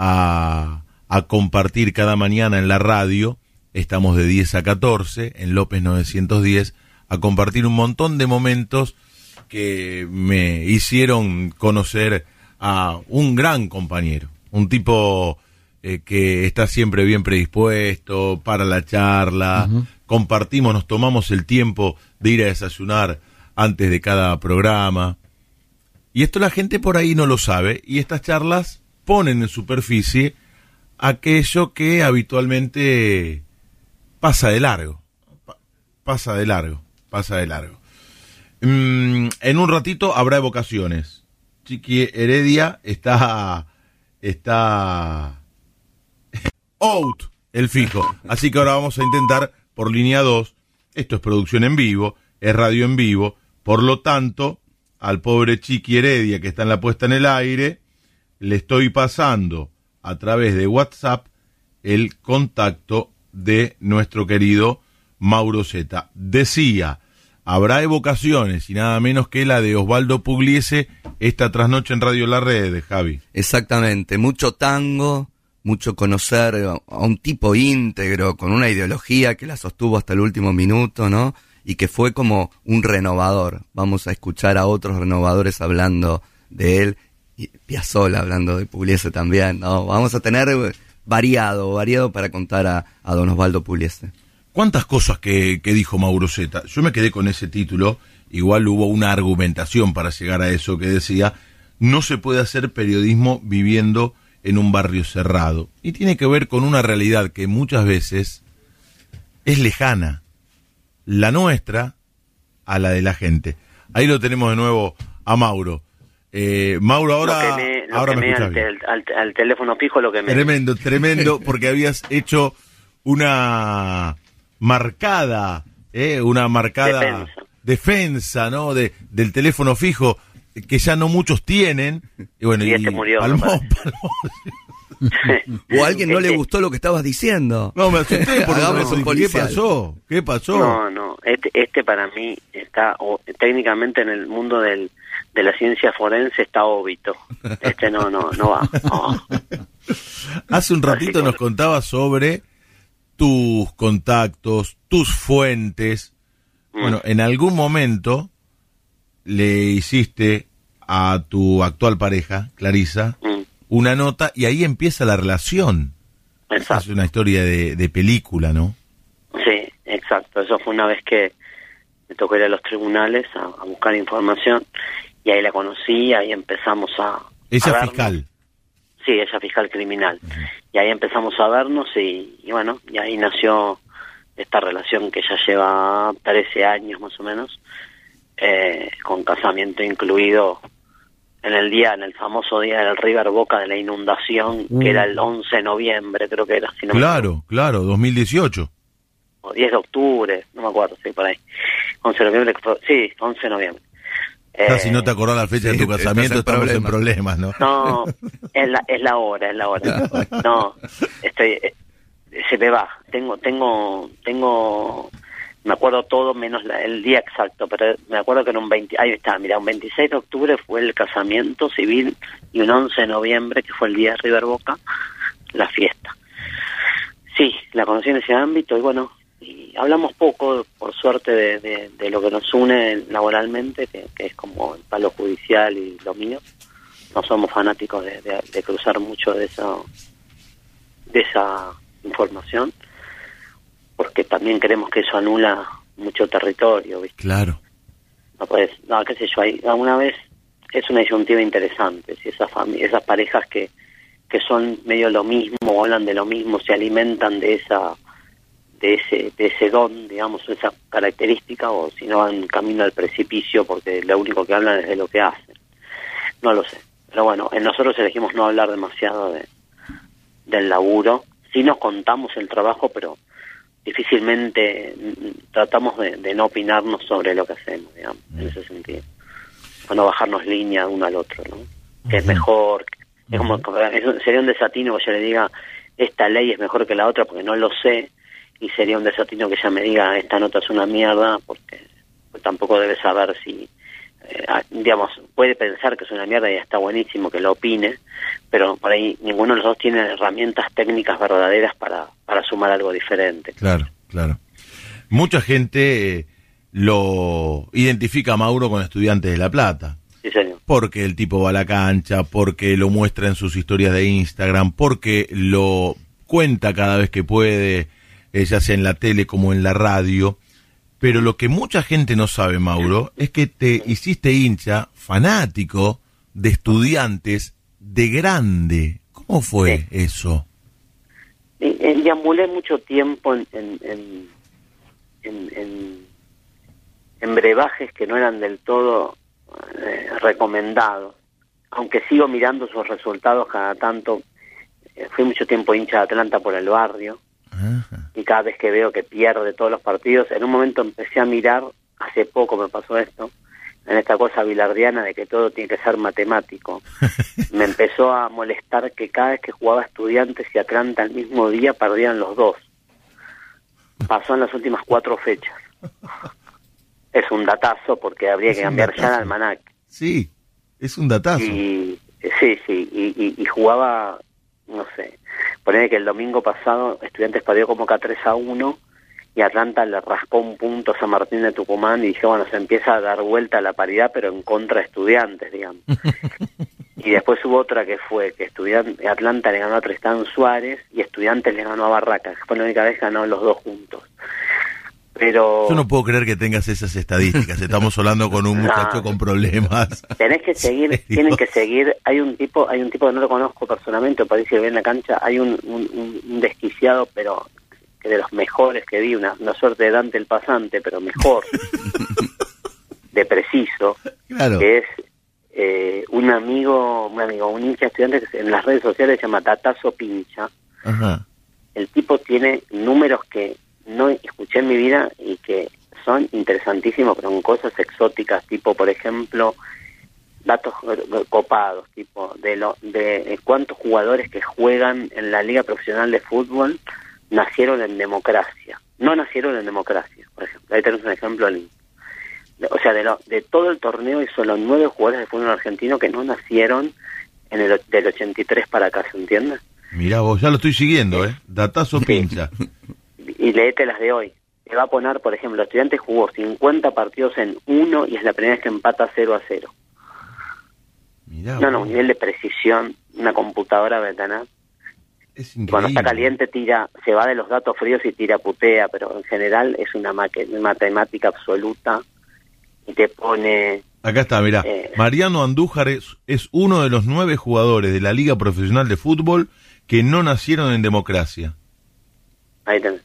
a, a compartir cada mañana en la radio, estamos de diez a catorce, en López novecientos diez, a compartir un montón de momentos que me hicieron conocer a un gran compañero, un tipo eh, que está siempre bien predispuesto para la charla, uh-huh. compartimos, nos tomamos el tiempo de ir a desayunar antes de cada programa, y esto la gente por ahí no lo sabe, y estas charlas ponen en superficie aquello que habitualmente pasa de largo, pa- pasa de largo, pasa de largo. Mm, en un ratito habrá evocaciones. Chiqui Heredia está, está out, el fijo. Así que ahora vamos a intentar por línea dos. Esto es producción en vivo, es radio en vivo. Por lo tanto, al pobre Chiqui Heredia que está en la puesta en el aire, le estoy pasando a través de WhatsApp el contacto de nuestro querido Mauro Zeta. Decía, habrá evocaciones y nada menos que la de Osvaldo Pugliese esta trasnoche en Radio La Red, Javi. Exactamente, mucho tango, mucho conocer a un tipo íntegro, con una ideología que la sostuvo hasta el último minuto, ¿no? Y que fue como un renovador. Vamos a escuchar a otros renovadores hablando de él, y Piazzolla hablando de Pugliese también, ¿no? Vamos a tener variado, variado para contar a, a don Osvaldo Pugliese. ¿Cuántas cosas que, que dijo Mauro Zeta? Yo me quedé con ese título, igual hubo una argumentación para llegar a eso que decía, no se puede hacer periodismo viviendo en un barrio cerrado. Y tiene que ver con una realidad que muchas veces es lejana, la nuestra a la de la gente. Ahí lo tenemos de nuevo a Mauro. Eh, Mauro, ahora, lo que me, lo ahora que me me escuchas al, bien. al, al teléfono fijo lo que me... Tremendo, tremendo, porque habías hecho una marcada, eh, una marcada defensa, defensa ¿no? De, del teléfono fijo, que ya no muchos tienen. Y bueno, y este y murió. palmó, No palmó. O a alguien no este, le gustó lo que estabas diciendo. No, me asusté porque Hagamos un ¿qué policial. pasó? ¿Qué pasó? No, no, este, este para mí está, o, técnicamente en el mundo del, de la ciencia forense está óbito. Este no, no, no va. No. Hace un ratito nos contabas sobre tus contactos, tus fuentes. Mm. Bueno, en algún momento le hiciste a tu actual pareja, Clarisa, mm. una nota y ahí empieza la relación. Exacto. Es una historia de, de película, ¿no? Sí, exacto. Eso fue una vez que me tocó ir a los tribunales a, a buscar información y ahí la conocí, ahí empezamos a... Ella a fiscal. Sí, ella fiscal criminal. Uh-huh. Y ahí empezamos a vernos y, y bueno, y ahí nació esta relación que ya lleva trece años más o menos, eh, con casamiento incluido en el día, en el famoso día del River Boca de la inundación, uh. que era el once de noviembre, creo que era. Si no claro, claro, dos mil dieciocho. O diez de octubre, no me acuerdo, sí, por ahí. once de noviembre, sí, once de noviembre. Eh, si no te acordás la fecha sí, de tu casamiento, estamos problema. en problemas, ¿no? No, es la, es la hora, es la hora. No, estoy, se me va. Tengo, tengo, tengo me acuerdo todo menos la, el día exacto, pero me acuerdo que en un veinte, ahí está, mira, un veintiséis de octubre fue el casamiento civil y un once de noviembre, que fue el día de River Boca, la fiesta. Sí, la conocí en ese ámbito y bueno, y hablamos poco, por suerte, de, de, de lo que nos une laboralmente, que, que es como el palo judicial y lo mío. No somos fanáticos de, de, de cruzar mucho de esa, de esa información, porque también creemos que eso anula mucho territorio, ¿viste? Claro. No puedes, no, qué sé yo, hay, alguna vez es una disyuntiva interesante, si esas fami- esas parejas que, que son medio lo mismo, o hablan de lo mismo, se alimentan de esa de ese de ese don, digamos, esa característica, o si no van camino al precipicio porque lo único que hablan es de lo que hacen. No lo sé. Pero bueno, en nosotros elegimos no hablar demasiado de del laburo. Sí nos contamos el trabajo, pero difícilmente tratamos de, de no opinarnos sobre lo que hacemos, digamos, en ese sentido. O no bajarnos línea uno al otro, ¿no? Que es mejor, es como, es, sería un desatino que yo le diga, esta ley es mejor que la otra porque no lo sé, y sería un desatino que ella me diga, esta nota es una mierda, porque pues, tampoco debe saber si, eh, digamos, puede pensar que es una mierda y está buenísimo que lo opine, pero por ahí ninguno de los dos tiene herramientas técnicas verdaderas para, para sumar algo diferente. Claro, claro. Mucha gente eh, lo identifica a Mauro con Estudiantes de La Plata. Sí, señor. Porque el tipo va a la cancha, porque lo muestra en sus historias de Instagram, porque lo cuenta cada vez que puede, eh, ya sea en la tele como en la radio. Pero lo que mucha gente no sabe, Mauro, es que te hiciste hincha, fanático de Estudiantes de grande. ¿Cómo fue sí. eso? Y, y deambulé mucho tiempo en, en, en, en, en, en brebajes que no eran del todo eh, recomendados. Aunque sigo mirando sus resultados cada tanto. Eh, fui mucho tiempo hincha de Atlanta por el barrio. Ajá. Y cada vez que veo que pierde todos los partidos, en un momento empecé a mirar, hace poco me pasó esto, en esta cosa bilardiana de que todo tiene que ser matemático. Me empezó a molestar que cada vez que jugaba Estudiantes y Atlanta el mismo día perdían los dos. Pasó en las últimas cuatro fechas. Es un datazo porque habría es que cambiar ya el almanaque. Sí, es un datazo. Y, sí, sí, y, y, y jugaba, no sé, ponele que el domingo pasado Estudiantes perdió como que tres a uno y Atlanta le rascó un punto a San Martín de Tucumán y dije, bueno, se empieza a dar vuelta a la paridad, pero en contra de Estudiantes, digamos. Y después hubo otra que fue que Estudiantes, Atlanta le ganó a Tristán Suárez y Estudiantes le ganó a Barracas, que fue la única vez que ganaron los dos juntos. Pero yo no puedo creer que tengas esas estadísticas. Estamos hablando con un muchacho no, con problemas. Tenés que seguir, tienen que seguir. Hay un tipo, hay un tipo que no lo conozco personalmente, parece que ve en la cancha. Hay un, un, un desquiciado, pero que de los mejores que vi, una, una suerte de Dante el Pasante, pero mejor, de preciso, claro. Que es eh, un amigo, un amigo, un hincha estudiante que en las redes sociales se llama Tatazo Pincha. Ajá. El tipo tiene números que no escuché en mi vida y que son interesantísimos, pero con cosas exóticas, tipo, por ejemplo, datos copados, tipo, de lo de cuántos jugadores que juegan en la Liga Profesional de Fútbol nacieron en democracia. No nacieron en democracia, por ejemplo. Ahí tenemos un ejemplo lindo. O sea, de, lo, de todo el torneo hay solo nueve jugadores de fútbol argentino que no nacieron en el del ochenta y tres para acá, ¿se entiende? Mirá vos, ya lo estoy siguiendo, ¿eh? Datazo sí. Pincha. Y léete las de hoy. Te va a poner, por ejemplo, Estudiantes jugó cincuenta partidos en uno y es la primera vez que empata cero a cero. Mirá, no, no, un nivel de precisión, una computadora Betaná. Es increíble. Cuando está caliente tira, se va de los datos fríos y tira putea, pero en general es una, una matemática absoluta y te pone... Acá está, mirá. Eh, Mariano Andújar es, es uno de los nueve jugadores de la Liga Profesional de Fútbol que no nacieron en democracia. Ahí tenés.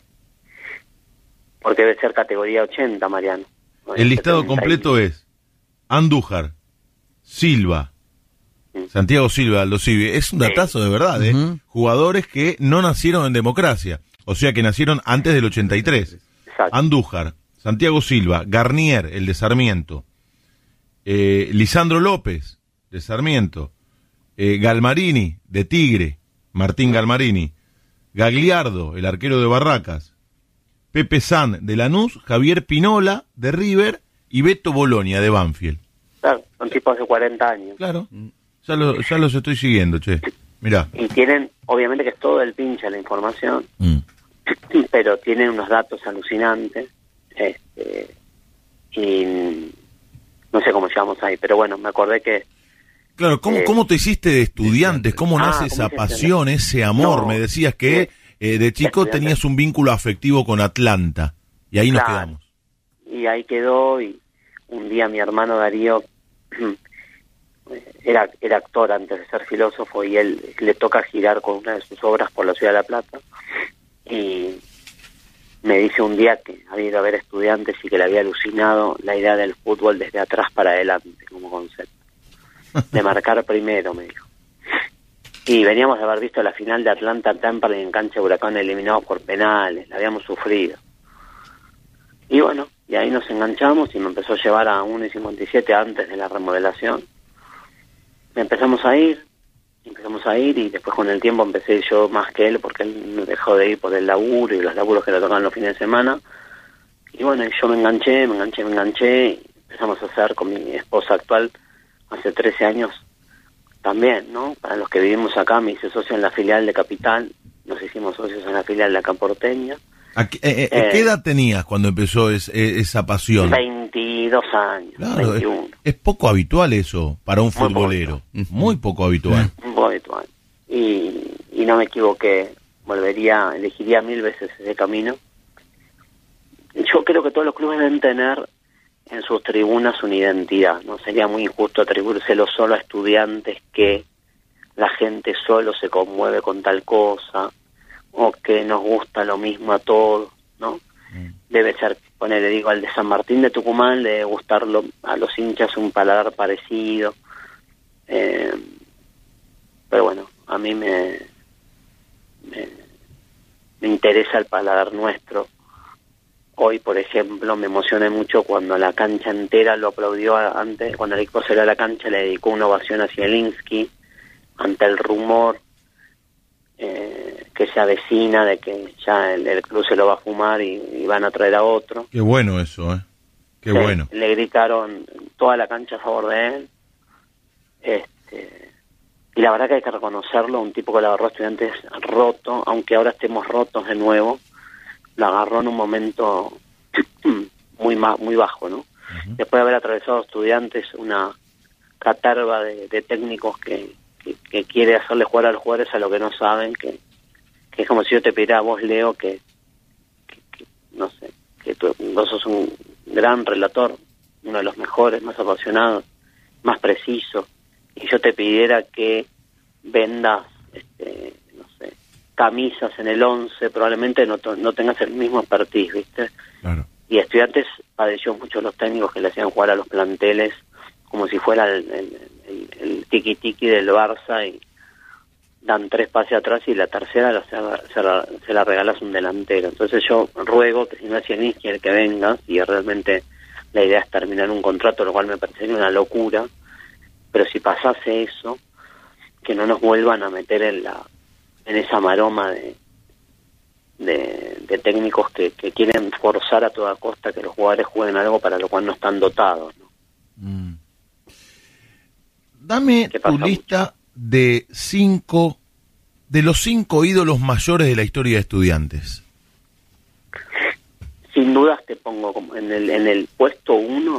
Porque debe ser categoría ochenta, Mariano. El listado completo es Andújar, Silva, mm. Santiago Silva, Aldo Civi. Es un datazo de verdad, ¿eh? Uh-huh. Jugadores que no nacieron en democracia. O sea, que nacieron antes del ochenta y tres. Exacto. Andújar, Santiago Silva, Garnier, el de Sarmiento, eh, Lisandro López, de Sarmiento, eh, Galmarini, de Tigre, Martín Galmarini, Gagliardo, el arquero de Barracas, Pepe San de Lanús, Javier Pinola de River y Beto Bolonia de Banfield. Claro, son tipos de cuarenta años. Claro, ya, lo, ya los estoy siguiendo, che. Mirá. Y tienen, obviamente que es todo el pinche la información, Mm. pero tienen unos datos alucinantes. Este, y no sé cómo llegamos ahí, pero bueno, me acordé que... Claro, ¿cómo, eh, ¿cómo te hiciste de estudiantes? ¿Cómo Ah, nace ¿cómo esa se pasión, entiende? ese amor? No, Me decías que eh, de chico estudiante. tenías un vínculo afectivo con Atlanta. Y ahí nos Claro. quedamos. Y ahí quedó, y un día mi hermano Darío era, era actor antes de ser filósofo, y él le toca girar con una de sus obras por la Ciudad de La Plata, y me dice un día que había ido a ver Estudiantes y que le había alucinado la idea del fútbol desde atrás para adelante como concepto, de marcar primero, me dijo. Y veníamos de haber visto la final de Atlanta-Temperley en cancha de Huracán, eliminados por penales, la habíamos sufrido. Y bueno, y ahí nos enganchamos y me empezó a llevar a uno y cincuenta y siete antes de la remodelación. Empezamos a ir, empezamos a ir y después con el tiempo empecé a ir yo más que él, porque él me dejó de ir por el laburo y los laburos que le tocaban los fines de semana. Y bueno, y yo me enganché, me enganché, me enganché y empezamos a hacer con mi esposa actual hace trece años también, ¿no? Para los que vivimos acá, me hice socio en la filial de Capital, nos hicimos socios en la filial de acá porteña. ¿A qué, eh, eh, ¿Qué edad tenías cuando empezó es, eh, esa pasión? veintidós años, Claro, veintiuno. Es, es poco habitual eso para un Muy poco. futbolero. Muy poco habitual. Muy habitual. Y, y no me equivoqué, volvería, elegiría mil veces ese camino. Yo creo que todos los clubes deben tener en sus tribunas una identidad, ¿no? Sería muy injusto atribuírselo solo a Estudiantes, que la gente solo se conmueve con tal cosa, o que nos gusta lo mismo a todos, ¿no? Mm. Debe ser, ponele, digo, al de San Martín de Tucumán le debe gustarlo a los hinchas un paladar parecido. Eh, pero bueno, a mí me, me, me interesa el paladar nuestro. Hoy, por ejemplo, me emocioné mucho cuando la cancha entera lo aplaudió antes, cuando el equipo salió a la cancha le dedicó una ovación a Zielinski, ante el rumor eh, que se avecina de que ya el, el club se lo va a fumar y, y van a traer a otro. Qué bueno eso, ¿eh? Qué sí, bueno. Le gritaron toda la cancha a favor de él. Este, y la verdad que hay que reconocerlo, un tipo que lo agarró a Estudiantes roto, aunque ahora estemos rotos de nuevo, lo agarró en un momento muy ma- muy bajo, ¿no? Uh-huh. Después de haber atravesado Estudiantes una catarba de, de técnicos que, que, que quiere hacerle jugar a los jugadores a lo que no saben, que, que es como si yo te pidiera a vos, Leo, que, que, que no sé, que tú, vos sos un gran relator, uno de los mejores, más apasionados, más preciso, y yo te pidiera que vendas, este, no sé, camisas en el once, probablemente no, no tengas el mismo expertise, ¿viste? Claro. Y Estudiantes padeció mucho los técnicos que le hacían jugar a los planteles como si fuera el, el, el, el tiki-tiki del Barça, y dan tres pases atrás y la tercera la, se, la, se la regalas a un delantero. Entonces yo ruego que si no es Zielinski el que venga, y realmente la idea es terminar un contrato, lo cual me parecería una locura, pero si pasase eso, que no nos vuelvan a meter en la en esa maroma de de, de técnicos que, que quieren forzar a toda costa que los jugadores jueguen algo para lo cual no están dotados, ¿no? Mm. Dame tu lista mucho? de cinco de los cinco ídolos mayores de la historia de Estudiantes. Sin dudas te pongo como en el en el puesto uno,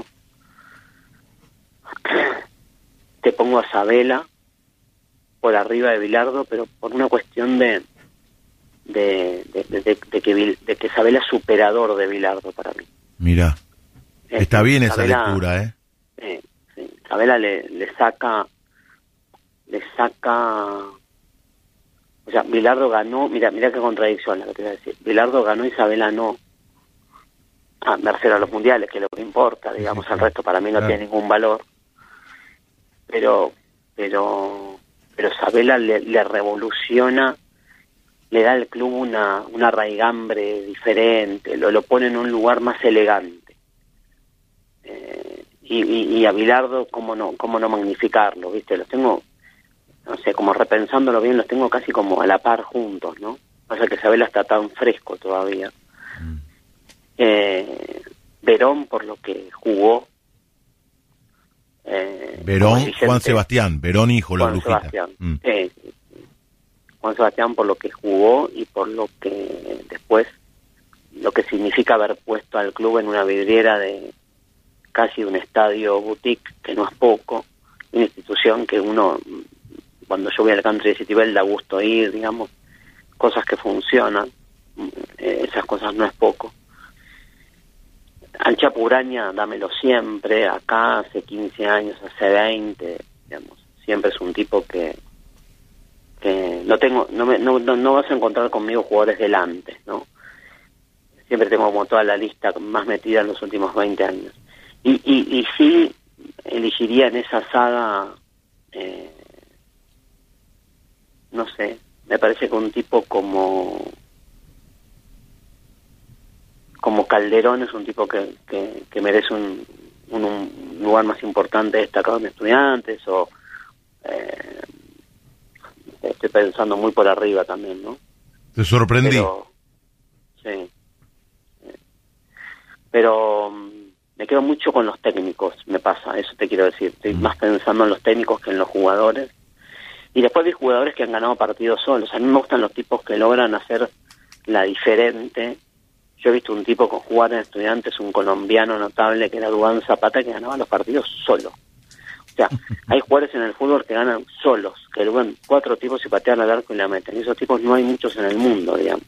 te pongo a Sabela por arriba de Bilardo, pero por una cuestión de de, de, de, de, de que de que Sabela es superador de Bilardo para mí. Mira, es, está bien esa Sabela, lectura, ¿eh? eh sí, Sabela le, le saca le saca o sea, Bilardo ganó, mira mira qué contradicción la que te voy a decir. Bilardo ganó y Sabela no. Ah, me refiero a los mundiales, que es lo que importa, digamos, sí, sí, el resto para mí no claro. tiene ningún valor. Pero pero pero Sabela le, le revoluciona, le da al club una una raigambre diferente, lo, lo pone en un lugar más elegante. Eh, y, y, y a Bilardo, cómo no, cómo no magnificarlo, ¿viste? Los tengo, no sé, como repensándolo bien, los tengo casi como a la par juntos, ¿no? Pasa que Sabela está tan fresco todavía. Mm. Eh, Verón por lo que jugó. Eh, Verón, Juan Sebastián, Verón hijo, la Juan brujita. Sebastián. Mm. Eh, Juan Sebastián por lo que jugó y por lo que después, lo que significa haber puesto al club en una vidriera de casi un estadio boutique, que no es poco, una institución que uno, cuando yo voy al Country de Citibel, da gusto ir, digamos, cosas que funcionan, eh, esas cosas no es poco. Al Chapo Uraña, dámelo siempre, acá hace quince años, hace veinte, digamos, siempre es un tipo que que no tengo, no, me, no, no, no vas a encontrar conmigo jugadores delante, ¿no? Siempre tengo como toda la lista más metida en los últimos veinte años. Y, y, y sí elegiría en esa saga, eh, no sé, me parece que un tipo como como Calderón es un tipo que, que, que merece un, un, un lugar más importante destacado en Estudiantes, o eh, estoy pensando muy por arriba también, ¿no? Te sorprendí. Pero, sí. Pero me quedo mucho con los técnicos, me pasa, eso te quiero decir. Estoy mm. más pensando en los técnicos que en los jugadores. Y después hay jugadores que han ganado partidos solos. A mí me gustan los tipos que logran hacer la diferente. Yo he visto un tipo con jugar en Estudiantes, un colombiano notable que era Duván Zapata, que ganaba los partidos solo. O sea, hay jugadores en el fútbol que ganan solos, que logran cuatro tipos y patean al arco y la meten. Y esos tipos no hay muchos en el mundo, digamos.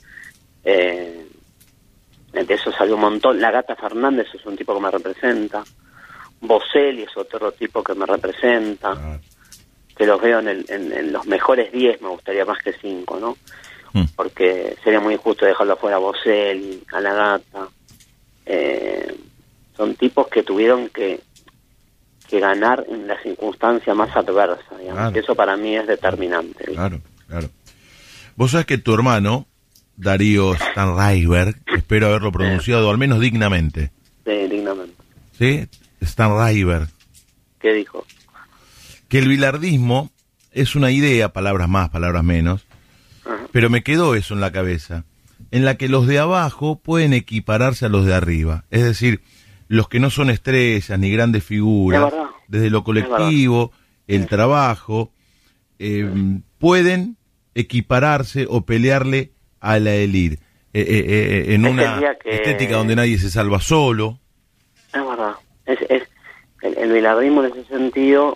Eh, de eso salió un montón. La Gata Fernández es un tipo que me representa. Boselli es otro tipo que me representa. Ah. Que los veo en, el, en, en los mejores diez, me gustaría más que cinco, ¿no? Mm. Porque sería muy injusto dejarlo afuera a Boselli, a la Gata. Eh, son tipos que tuvieron que que ganar en la circunstancia más adversa, digamos. Claro. Eso para mí es determinante. ¿Viste? Claro, claro. Vos sabés que tu hermano, Darío Stanraiver, espero haberlo pronunciado, sí, al menos dignamente. Sí, dignamente. ¿Sí? Stanraiver. ¿Qué dijo? Que el bilardismo es una idea, palabras más, palabras menos, ajá, pero me quedó eso en la cabeza, en la que los de abajo pueden equipararse a los de arriba. Es decir, los que no son estrellas ni grandes figuras, desde lo colectivo, el trabajo, eh, pueden equipararse o pelearle a la elite, eh, eh, eh, en es una que... estética donde nadie se salva solo. Es verdad, es, es el, el bilardismo en ese sentido,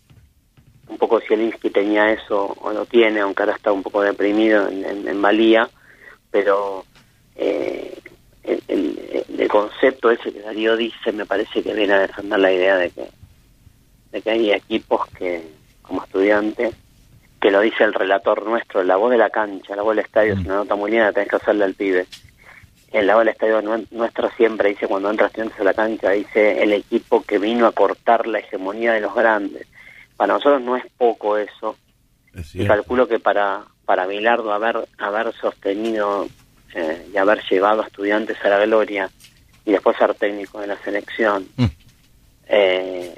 un poco Zielinski tenía eso, o lo tiene, aunque ahora está un poco deprimido en, en, en Valía, pero... Eh, El, el, el concepto ese que Darío dice me parece que viene a defender la idea de que de que hay equipos que, como Estudiantes, que lo dice el relator nuestro, la voz de la cancha, la voz del estadio, mm. es una nota muy linda, tenés que hacerle al pibe. En la voz del estadio nuestro siempre dice, cuando entra Estudiantes a la cancha, dice el equipo que vino a cortar la hegemonía de los grandes. Para nosotros no es poco eso, y calculo que para para Bilardo haber haber sostenido Eh, y haber llevado a Estudiantes a la gloria y después ser técnico de la selección, mm. eh,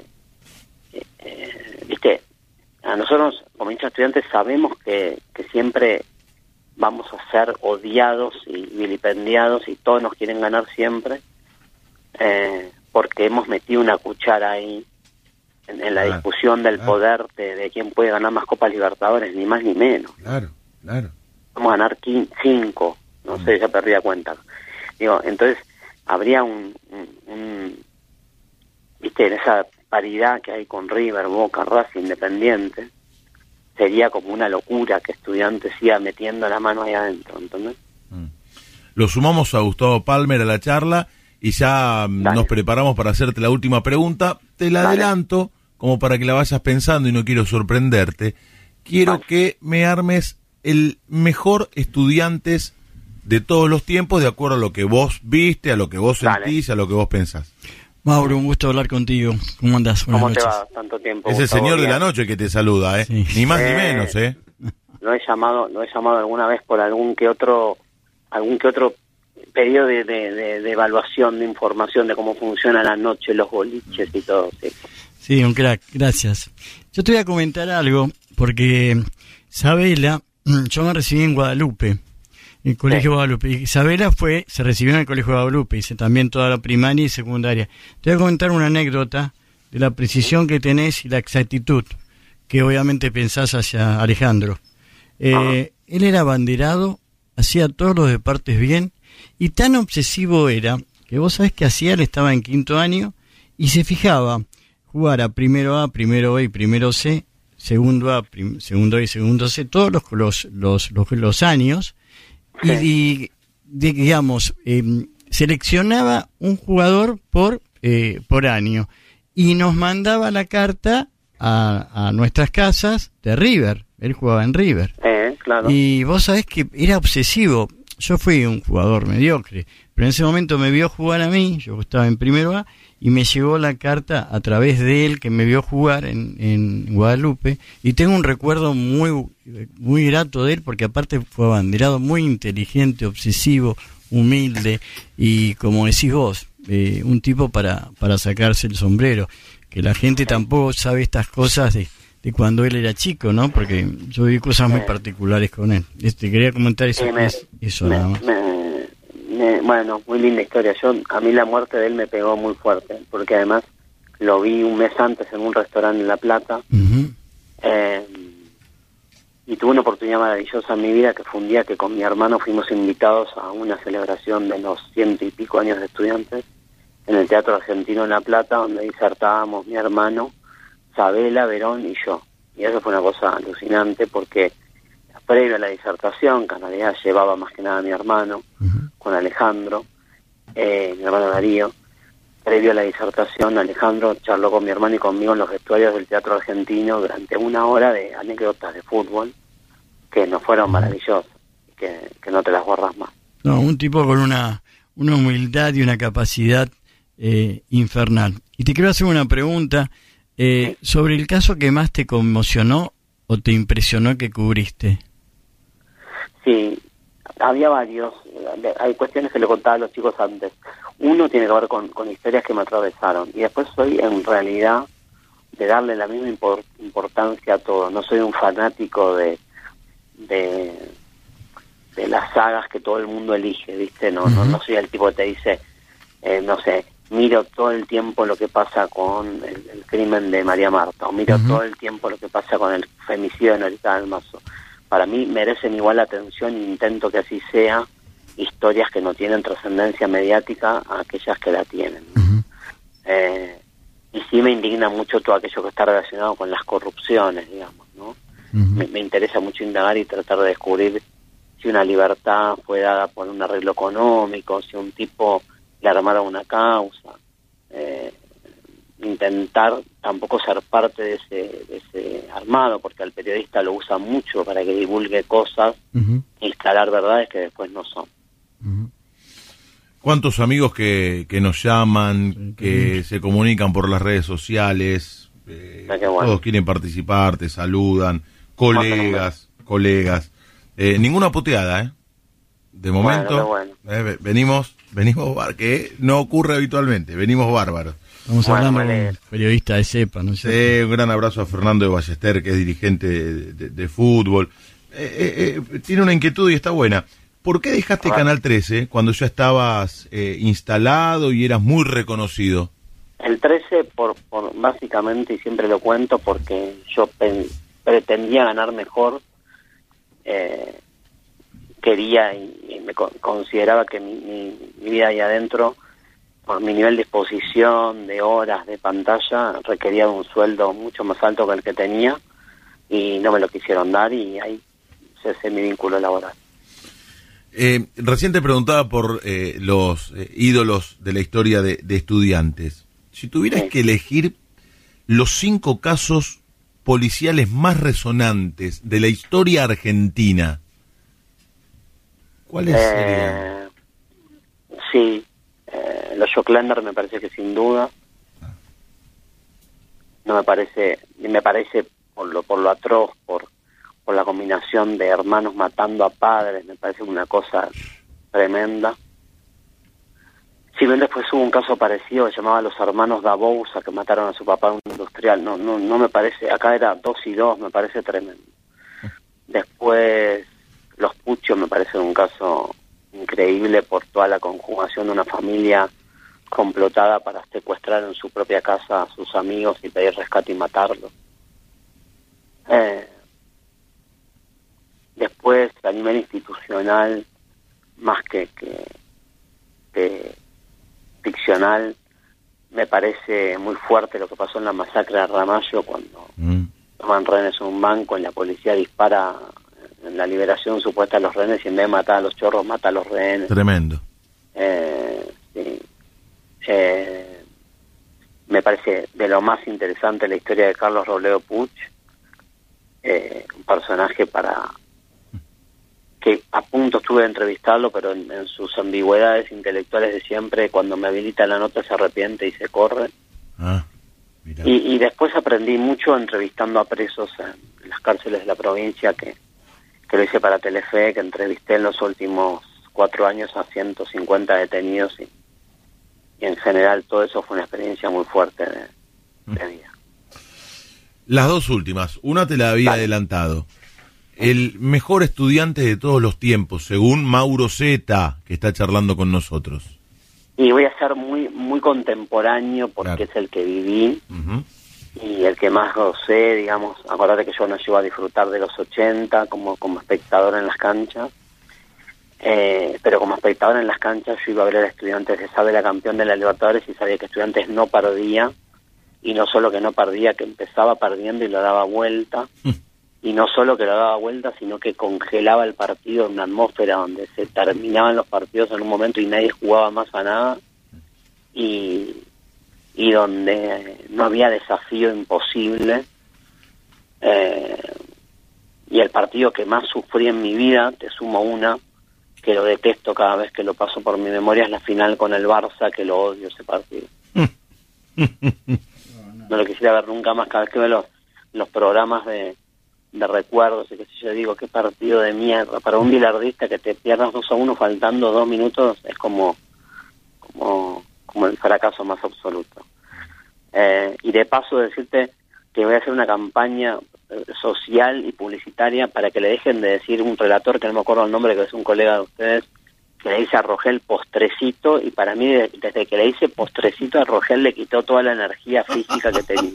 eh, viste, a nosotros como hinchas Estudiantes sabemos que, que siempre vamos a ser odiados y vilipendiados y todos nos quieren ganar siempre, eh, porque hemos metido una cuchara ahí en, en la claro, discusión del claro. poder de, de quién puede ganar más Copas Libertadores, ni más ni menos. Claro, claro. Vamos a ganar cinco. No sé, ya perdí la cuenta. Digo, entonces, habría un, un, un... Viste, en esa paridad que hay con River, Boca, Racing, Independiente, sería como una locura que Estudiantes siga metiendo la mano ahí adentro, ¿entendés? Mm. Lo sumamos a Gustavo Palmer a la charla y ya Dale. nos preparamos para hacerte la última pregunta. Te la Dale. adelanto, como para que la vayas pensando y no quiero sorprenderte. Quiero Dale. que me armes el mejor Estudiantes de todos los tiempos, de acuerdo a lo que vos viste, a lo que vos sentís, Dale. a lo que vos pensás. Mauro, un gusto hablar contigo. ¿Cómo andás? Buenas ¿Cómo noches. te va? Tanto tiempo. Es el señor de la noche que te saluda, ¿eh? Sí. Ni más eh, ni menos, ¿eh? Lo he llamado, lo he llamado alguna vez por algún que otro, algún que otro pedido de, de, de, de evaluación, de información de cómo funciona la noche, los boliches y todo. Sí. Sí, un crack, gracias. Yo te voy a comentar algo, porque Sabela, yo me recibí en Guadalupe. el Colegio sí. Guadalupe. Isabela fue, se recibió en el Colegio Guadalupe, hice también toda la primaria y secundaria. Te voy a contar una anécdota de la precisión que tenés y la exactitud que obviamente pensás hacia Alejandro. Eh, él era abanderado, hacía todos los deportes bien, y tan obsesivo era, que vos sabés que hacía, él estaba en quinto año, y se fijaba jugar a primero A, primero B y primero C, segundo A, prim, segundo A y segundo C, todos los, los, los, los, los años, y, y de, digamos, eh, seleccionaba un jugador por, eh, por año, y nos mandaba la carta a, a nuestras casas de River. Él jugaba en River. Eh, claro. Y vos sabés que era obsesivo. Yo fui un jugador mediocre, pero en ese momento me vio jugar a mí, yo estaba en primero A, y me llegó la carta a través de él, que me vio jugar en, en Guadalupe, y tengo un recuerdo muy, muy grato de él, porque aparte fue abanderado, muy inteligente, obsesivo, humilde, y como decís vos, eh, un tipo para, para sacarse el sombrero, que la gente tampoco sabe estas cosas de, de cuando él era chico, ¿no? Porque yo vi cosas muy particulares con él. Este, quería comentar eso, sí, me, eso me, nada más. Me, me, bueno, muy linda historia. Yo, a mí la muerte de él me pegó muy fuerte, porque además lo vi un mes antes en un restaurante en La Plata, uh-huh. eh, y tuve una oportunidad maravillosa en mi vida, que fue un día que con mi hermano fuimos invitados a una celebración de los ciento y pico años de estudiantes en el Teatro Argentino en La Plata, donde disertábamos mi hermano, Sabela, Verón y yo. Y eso fue una cosa alucinante, porque previo a la disertación, que en realidad llevaba más que nada a mi hermano, uh-huh. con Alejandro, eh, mi hermano Darío, previo a la disertación, Alejandro charló con mi hermano y conmigo en los vestuarios del Teatro Argentino durante una hora de anécdotas de fútbol, que nos fueron maravillosas, que, que no te las borras más. No, un tipo con una, una humildad y una capacidad eh, infernal. Y te quiero hacer una pregunta eh, sí. sobre el caso que más te conmocionó o te impresionó que cubriste. Sí, había varios. Hay cuestiones que le contaba a los chicos antes. Uno tiene que ver con, con historias que me atravesaron. Y después soy, en realidad, de darle la misma impor- importancia a todo. No soy un fanático de, de de las sagas que todo el mundo elige, ¿viste? No, uh-huh. no, no soy el tipo que te dice, eh, no sé, miro todo el tiempo lo que pasa con el, el crimen de María Marta, o miro uh-huh. todo el tiempo lo que pasa con el femicidio de Norita Dalmazo. Para mí merecen igual atención e intento que así sea, historias que no tienen trascendencia mediática a aquellas que la tienen. Uh-huh. Eh, y sí me indigna mucho todo aquello que está relacionado con las corrupciones, digamos, ¿no? Uh-huh. Me, me interesa mucho indagar y tratar de descubrir si una libertad fue dada por un arreglo económico, si un tipo le armaron una causa. Eh, intentar tampoco ser parte de ese, de ese armado, porque al periodista lo usa mucho para que divulgue cosas, uh-huh. e instalar verdades que después no son. Uh-huh. ¿Cuántos amigos que, que nos llaman, que uh-huh. se comunican por las redes sociales, eh, bueno. todos quieren participar, te saludan, colegas, bueno, colegas, eh, ninguna puteada, ¿eh? De momento, bueno, bueno. Eh, venimos, venimos, que no ocurre habitualmente, venimos bárbaros. Estamos bueno, hablando de un periodista de cepa, ¿no? Sí, un gran abrazo a Fernando de Ballester, que es dirigente de, de, de fútbol. Eh, eh, eh, tiene una inquietud y está buena. ¿Por qué dejaste ah. Canal trece cuando ya estabas eh, instalado y eras muy reconocido? El trece, por, por básicamente, y siempre lo cuento, porque yo pen, pretendía ganar mejor, eh, quería y, y me co- consideraba que mi, mi, mi vida ahí adentro, por mi nivel de exposición, de horas, de pantalla, requería de un sueldo mucho más alto que el que tenía, y no me lo quisieron dar, y ahí cesé mi vínculo laboral. Eh, recién te preguntaba por eh, los eh, ídolos de la historia de, de estudiantes. Si tuvieras sí. que elegir los cinco casos policiales más resonantes de la historia argentina, ¿cuáles eh, serían? Sí, eh, los Joclander me parece que sin duda. No me parece, me parece por lo, por lo atroz, por por la combinación de hermanos matando a padres, me parece una cosa tremenda. Si bien después hubo un caso parecido que llamaba Los Hermanos da Bouza, que mataron a su papá en un industrial, no no no me parece, acá era dos y dos, me parece tremendo. Después los Puccio me parece un caso increíble por toda la conjugación de una familia complotada para secuestrar en su propia casa a sus amigos y pedir rescate y matarlos. Eh, después, a nivel institucional, más que, que, que ficcional, me parece muy fuerte lo que pasó en la masacre de Ramallo, cuando mm. toman rehenes en un banco y la policía dispara en la liberación supuesta de los rehenes y en vez de matar a los chorros mata a los rehenes. Tremendo. Eh, sí. eh, me parece de lo más interesante la historia de Carlos Robledo Puch, eh, un personaje para que a punto estuve de entrevistarlo, pero en, en sus ambigüedades intelectuales de siempre, cuando me habilita la nota se arrepiente y se corre. Ah, mira. Y, y después aprendí mucho entrevistando a presos en, en las cárceles de la provincia, que, que lo hice para Telefe, que entrevisté en los últimos cuatro años a ciento cincuenta detenidos y, y en general todo eso fue una experiencia muy fuerte de, mm. de vida. Las dos últimas, una te la había Dale. adelantado. El mejor estudiante de todos los tiempos, según Mauro Zeta, que está charlando con nosotros. Y voy a ser muy muy contemporáneo porque claro. es el que viví uh-huh. y el que más gocé, digamos. Acordate que yo no llego a disfrutar de los ochenta como, como espectador en las canchas, eh, pero como espectador en las canchas yo iba a ver a Estudiantes de Sabela campeón de la Libertadores y sabía que Estudiantes no perdía, y no solo que no perdía, que empezaba perdiendo y lo daba vuelta. Uh. Y no solo que lo daba vuelta, sino que congelaba el partido en una atmósfera donde se terminaban los partidos en un momento y nadie jugaba más a nada, y, y donde no había desafío imposible. Eh, y el partido que más sufrí en mi vida, te sumo una, que lo detesto cada vez que lo paso por mi memoria, es la final con el Barça, que lo odio ese partido. No lo quisiera ver nunca más. Cada vez que veo los, los programas de de recuerdos, y que si yo digo, qué partido de mierda, para un bilardista que te pierdas dos a uno faltando dos minutos, es como como como el fracaso más absoluto. Eh, y de paso decirte que voy a hacer una campaña social y publicitaria para que le dejen de decir un relator, que no me acuerdo el nombre, que es un colega de ustedes, que le dice a Rogel postrecito, y para mí desde que le dice postrecito a Rogel le quitó toda la energía física que tenía.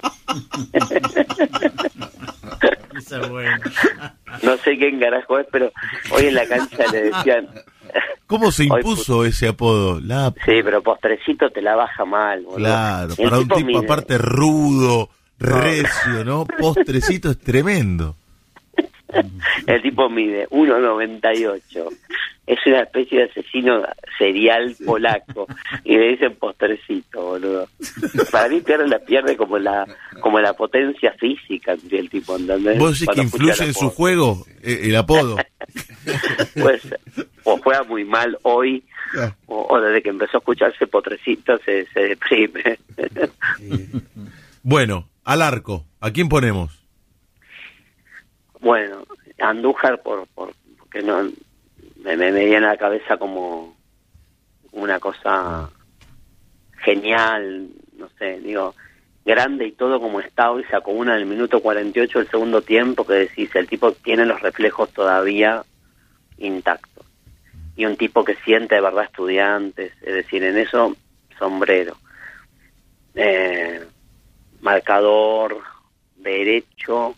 Esa es buena. No sé quién carajo es, pero hoy en la cancha le decían... ¿Cómo se impuso hoy, ese apodo? La... Sí, pero postrecito te la baja mal, boludo. Claro, el para tipo un tipo mide... aparte rudo, recio, ¿no? Postrecito es tremendo. El tipo mide uno noventa y ocho. Es una especie de asesino serial polaco y le dicen postrecito, boludo. Para mí pierde la pierde como la como la potencia física del tipo, ¿entendés? ¿Vos decís que influye en su juego eh, el apodo? Pues o juega muy mal hoy o, o desde que empezó a escucharse postrecito se, se deprime. Bueno, al arco, ¿a quién ponemos? Bueno, Andújar por, por porque no me, me, me viene a la cabeza como una cosa genial, no sé, digo, grande y todo como está hoy, sacó una en el minuto cuarenta y ocho del segundo tiempo, que decís, el tipo tiene los reflejos todavía intactos. Y un tipo que siente de verdad Estudiantes, es decir, en eso, sombrero. Eh, marcador, derecho...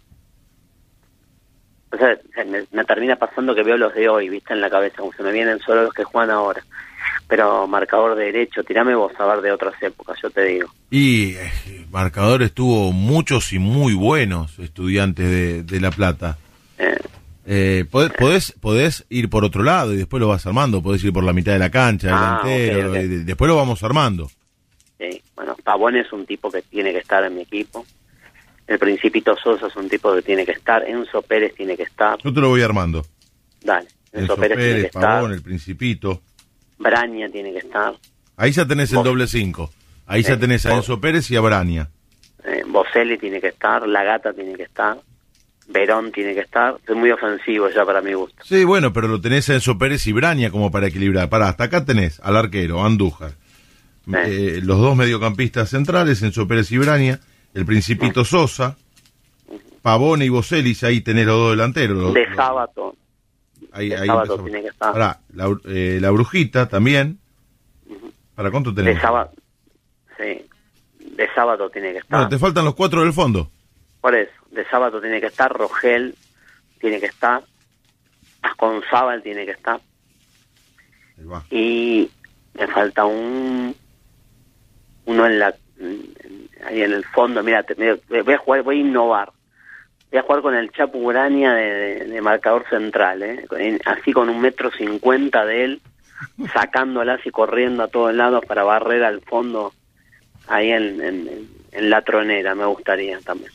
O sea, me, me termina pasando que veo los de hoy, viste, en la cabeza, como se me vienen solo los que juegan ahora. Pero marcador de derecho, tirame vos a ver de otras épocas, yo te digo. Y eh, marcadores tuvo muchos y muy buenos Estudiantes de, de La Plata. Eh, eh, podés, podés, podés ir por otro lado y después lo vas armando, podés ir por la mitad de la cancha, ah, delantero, okay, okay. Y después lo vamos armando. Sí, bueno, Pavón es un tipo que tiene que estar en mi equipo. El Principito Sosa es un tipo que tiene que estar. Enzo Pérez tiene que estar. Yo te lo voy armando. Dale. Enzo, Enzo Pérez, Pérez tiene que Pavón, estar. El Principito. Braña tiene que estar. Ahí ya tenés el doble cinco. Ahí eh, ya tenés a Enzo Pérez y a Braña. Eh, Boselli tiene que estar. La Gata tiene que estar. Verón tiene que estar. Es muy ofensivo ya para mi gusto. Sí, bueno, pero lo tenés a Enzo Pérez y Braña como para equilibrar. Pará, hasta acá tenés al arquero, Andújar. Eh. Eh, los dos mediocampistas centrales, Enzo Pérez y Braña. El Principito Sosa, Pavone y Boselli, ahí tenés los dos delanteros. Los, de Sábato. ahí, de ahí sábado empezamos. tiene que estar. Ahora, la, eh, la brujita también. Uh-huh. ¿Para cuánto tenemos? De sábado, sí, de sábado tiene que estar. Bueno, te faltan los cuatro del fondo. Por eso, de sábado tiene que estar, Rogel tiene que estar, Asconzábal tiene que estar. Ahí va. Y me falta un uno en la ahí en el fondo. Mira, te, voy a jugar, voy a innovar. Voy a jugar con el Chapu Urania de, de, de marcador central, ¿eh? Así con un metro cincuenta de él, sacándolas y corriendo a todos lados para barrer al fondo, ahí en, en, en la tronera, me gustaría también.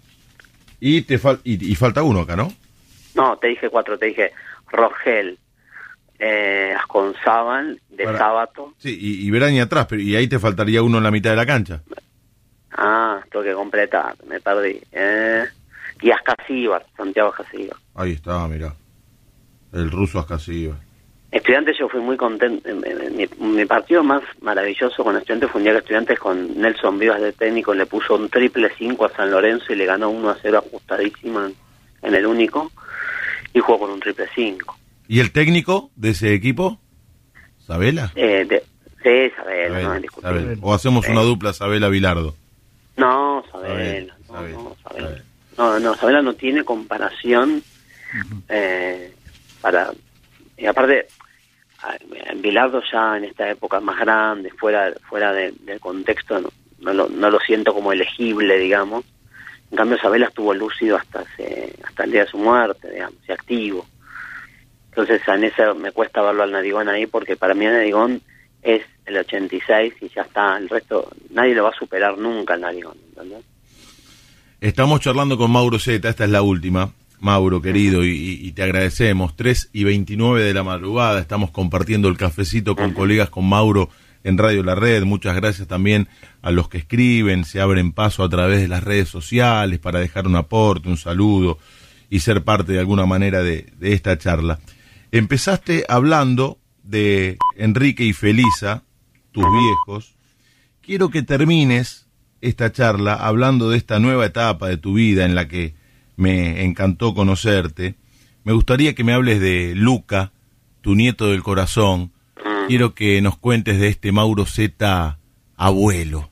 Y te fal y, y falta uno acá, ¿no? No, te dije cuatro, te dije Rogel, eh, Asconzábal, de para... sábado. Sí, y, y Beraña atrás, pero y ahí te faltaría uno en la mitad de la cancha. Ah, tengo que completar, me perdí. Eh... Y Ascasíbar, Santiago Ascasíbar. Ahí está, mira. El ruso Ascasíbar. Estudiantes, yo fui muy contento. Mi, mi partido más maravilloso con Estudiantes fue un día que Estudiantes con Nelson Vivas de técnico le puso un triple cinco a San Lorenzo y le ganó uno a cero ajustadísimo en, en el único. Y jugó con un triple cinco. ¿Y el técnico de ese equipo? ¿Sabela? Eh, de, sí, Sabela, Sabela, no es discutible. Sabela. O hacemos sí. una dupla Sabela-Bilardo. No, Sabela. Sabela, no, no, Sabela. Sabela. No, no, Sabela no tiene comparación eh, para... Y aparte, Bilardo ya en esta época más grande, fuera fuera de, del contexto, no, no, lo, no lo siento como elegible, digamos. En cambio, Sabela estuvo lúcido hasta hace, hasta el día de su muerte, digamos, y activo. Entonces, en eso me cuesta verlo al Narigón ahí, porque para mí el Narigón es el ochenta y seis y ya está. El resto, nadie lo va a superar nunca el Narigón, ¿entendés? Estamos charlando con Mauro Zeta, esta es la última, Mauro querido, y, y te agradecemos. tres y veintinueve de la madrugada, estamos compartiendo el cafecito con uh-huh. colegas, con Mauro en Radio La Red. Muchas gracias también a los que escriben, se abren paso a través de las redes sociales para dejar un aporte, un saludo y ser parte de alguna manera de, de esta charla. Empezaste hablando de Enrique y Felisa, tus viejos. Quiero que termines esta charla hablando de esta nueva etapa de tu vida en la que me encantó conocerte. Me gustaría que me hables de Luca, tu nieto del corazón. Quiero que nos cuentes de este Mauro Zeta abuelo.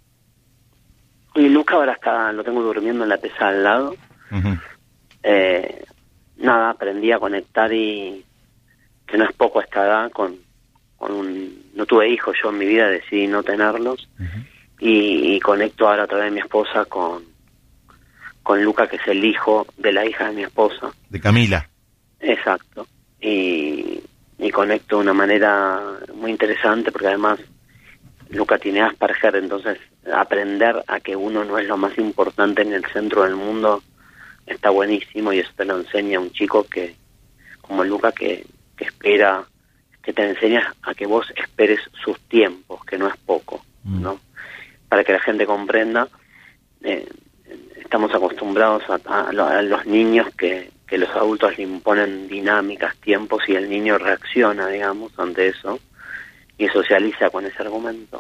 Y Luca ahora está, lo tengo durmiendo en la pieza al lado. Uh-huh. eh, nada, aprendí a conectar y que no es poco a esta edad con, con un... No tuve hijos yo en mi vida, decidí no tenerlos. Uh-huh. Y, y conecto ahora a través de mi esposa con, con Luca, que es el hijo de la hija de mi esposa. De Camila. Exacto. Y, y conecto de una manera muy interesante, porque además Luca tiene Asperger, entonces aprender a que uno no es lo más importante en el centro del mundo está buenísimo, y eso te lo enseña un chico que como Luca que, que espera, que te enseña a que vos esperes sus tiempos, que no es poco, mm. ¿no? Para que la gente comprenda, eh, estamos acostumbrados a, a, a los niños que, que los adultos le imponen dinámicas, tiempos, y el niño reacciona, digamos, ante eso, y socializa con ese argumento.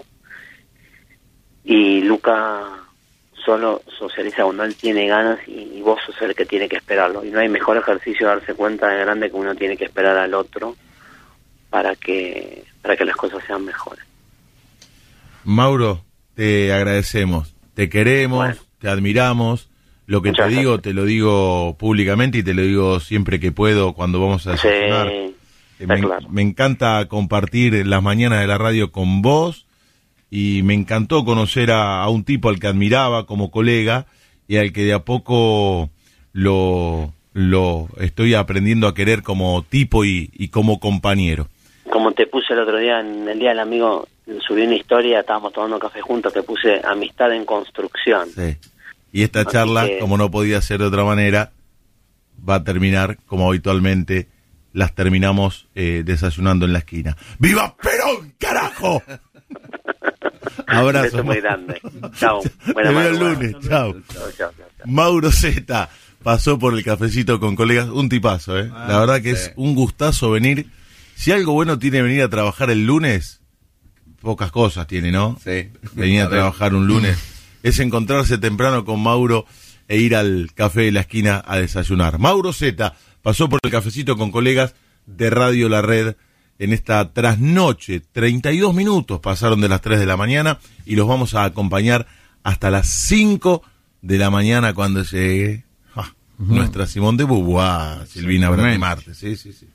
Y Luca solo socializa cuando él tiene ganas, y, y vos sos el que tiene que esperarlo. Y no hay mejor ejercicio de darse cuenta de grande que uno tiene que esperar al otro para que, para que las cosas sean mejores. Mauro, te agradecemos, te queremos, bueno, te admiramos. Lo que te digo, gracias. Te lo digo públicamente y te lo digo siempre que puedo cuando vamos a desayunar. Sí, me, claro. me encanta compartir las mañanas de la radio con vos, y me encantó conocer a, a un tipo al que admiraba como colega y al que de a poco lo, lo estoy aprendiendo a querer como tipo y, y como compañero. Como te puse el otro día, en el Día del Amigo, subí una historia, estábamos tomando café juntos, te puse amistad en construcción. Sí. Y esta charla, que... como no podía ser de otra manera, va a terminar como habitualmente las terminamos eh, desayunando en la esquina. ¡Viva Perón, carajo! Abrazo. Un beso muy grande. Chao. Buena Te veo el lunes. Chao. Chao, chao, chao. Mauro Zeta pasó por el cafecito con colegas. Un tipazo, ¿eh? Ah, la verdad que sí. Es un gustazo venir. Si algo bueno tiene venir a trabajar el lunes, pocas cosas tiene, ¿no? Sí. Venir a, a trabajar un lunes. Es encontrarse temprano con Mauro e ir al café de la esquina a desayunar. Mauro Zeta pasó por el cafecito con colegas. de Radio La Red en esta trasnoche. treinta y dos minutos pasaron de las tres de la mañana y los vamos a acompañar hasta las cinco de la mañana cuando llegue ah, uh-huh. nuestra Simón de Beauvoir, Silvina Brandemarte. Sí, sí, sí.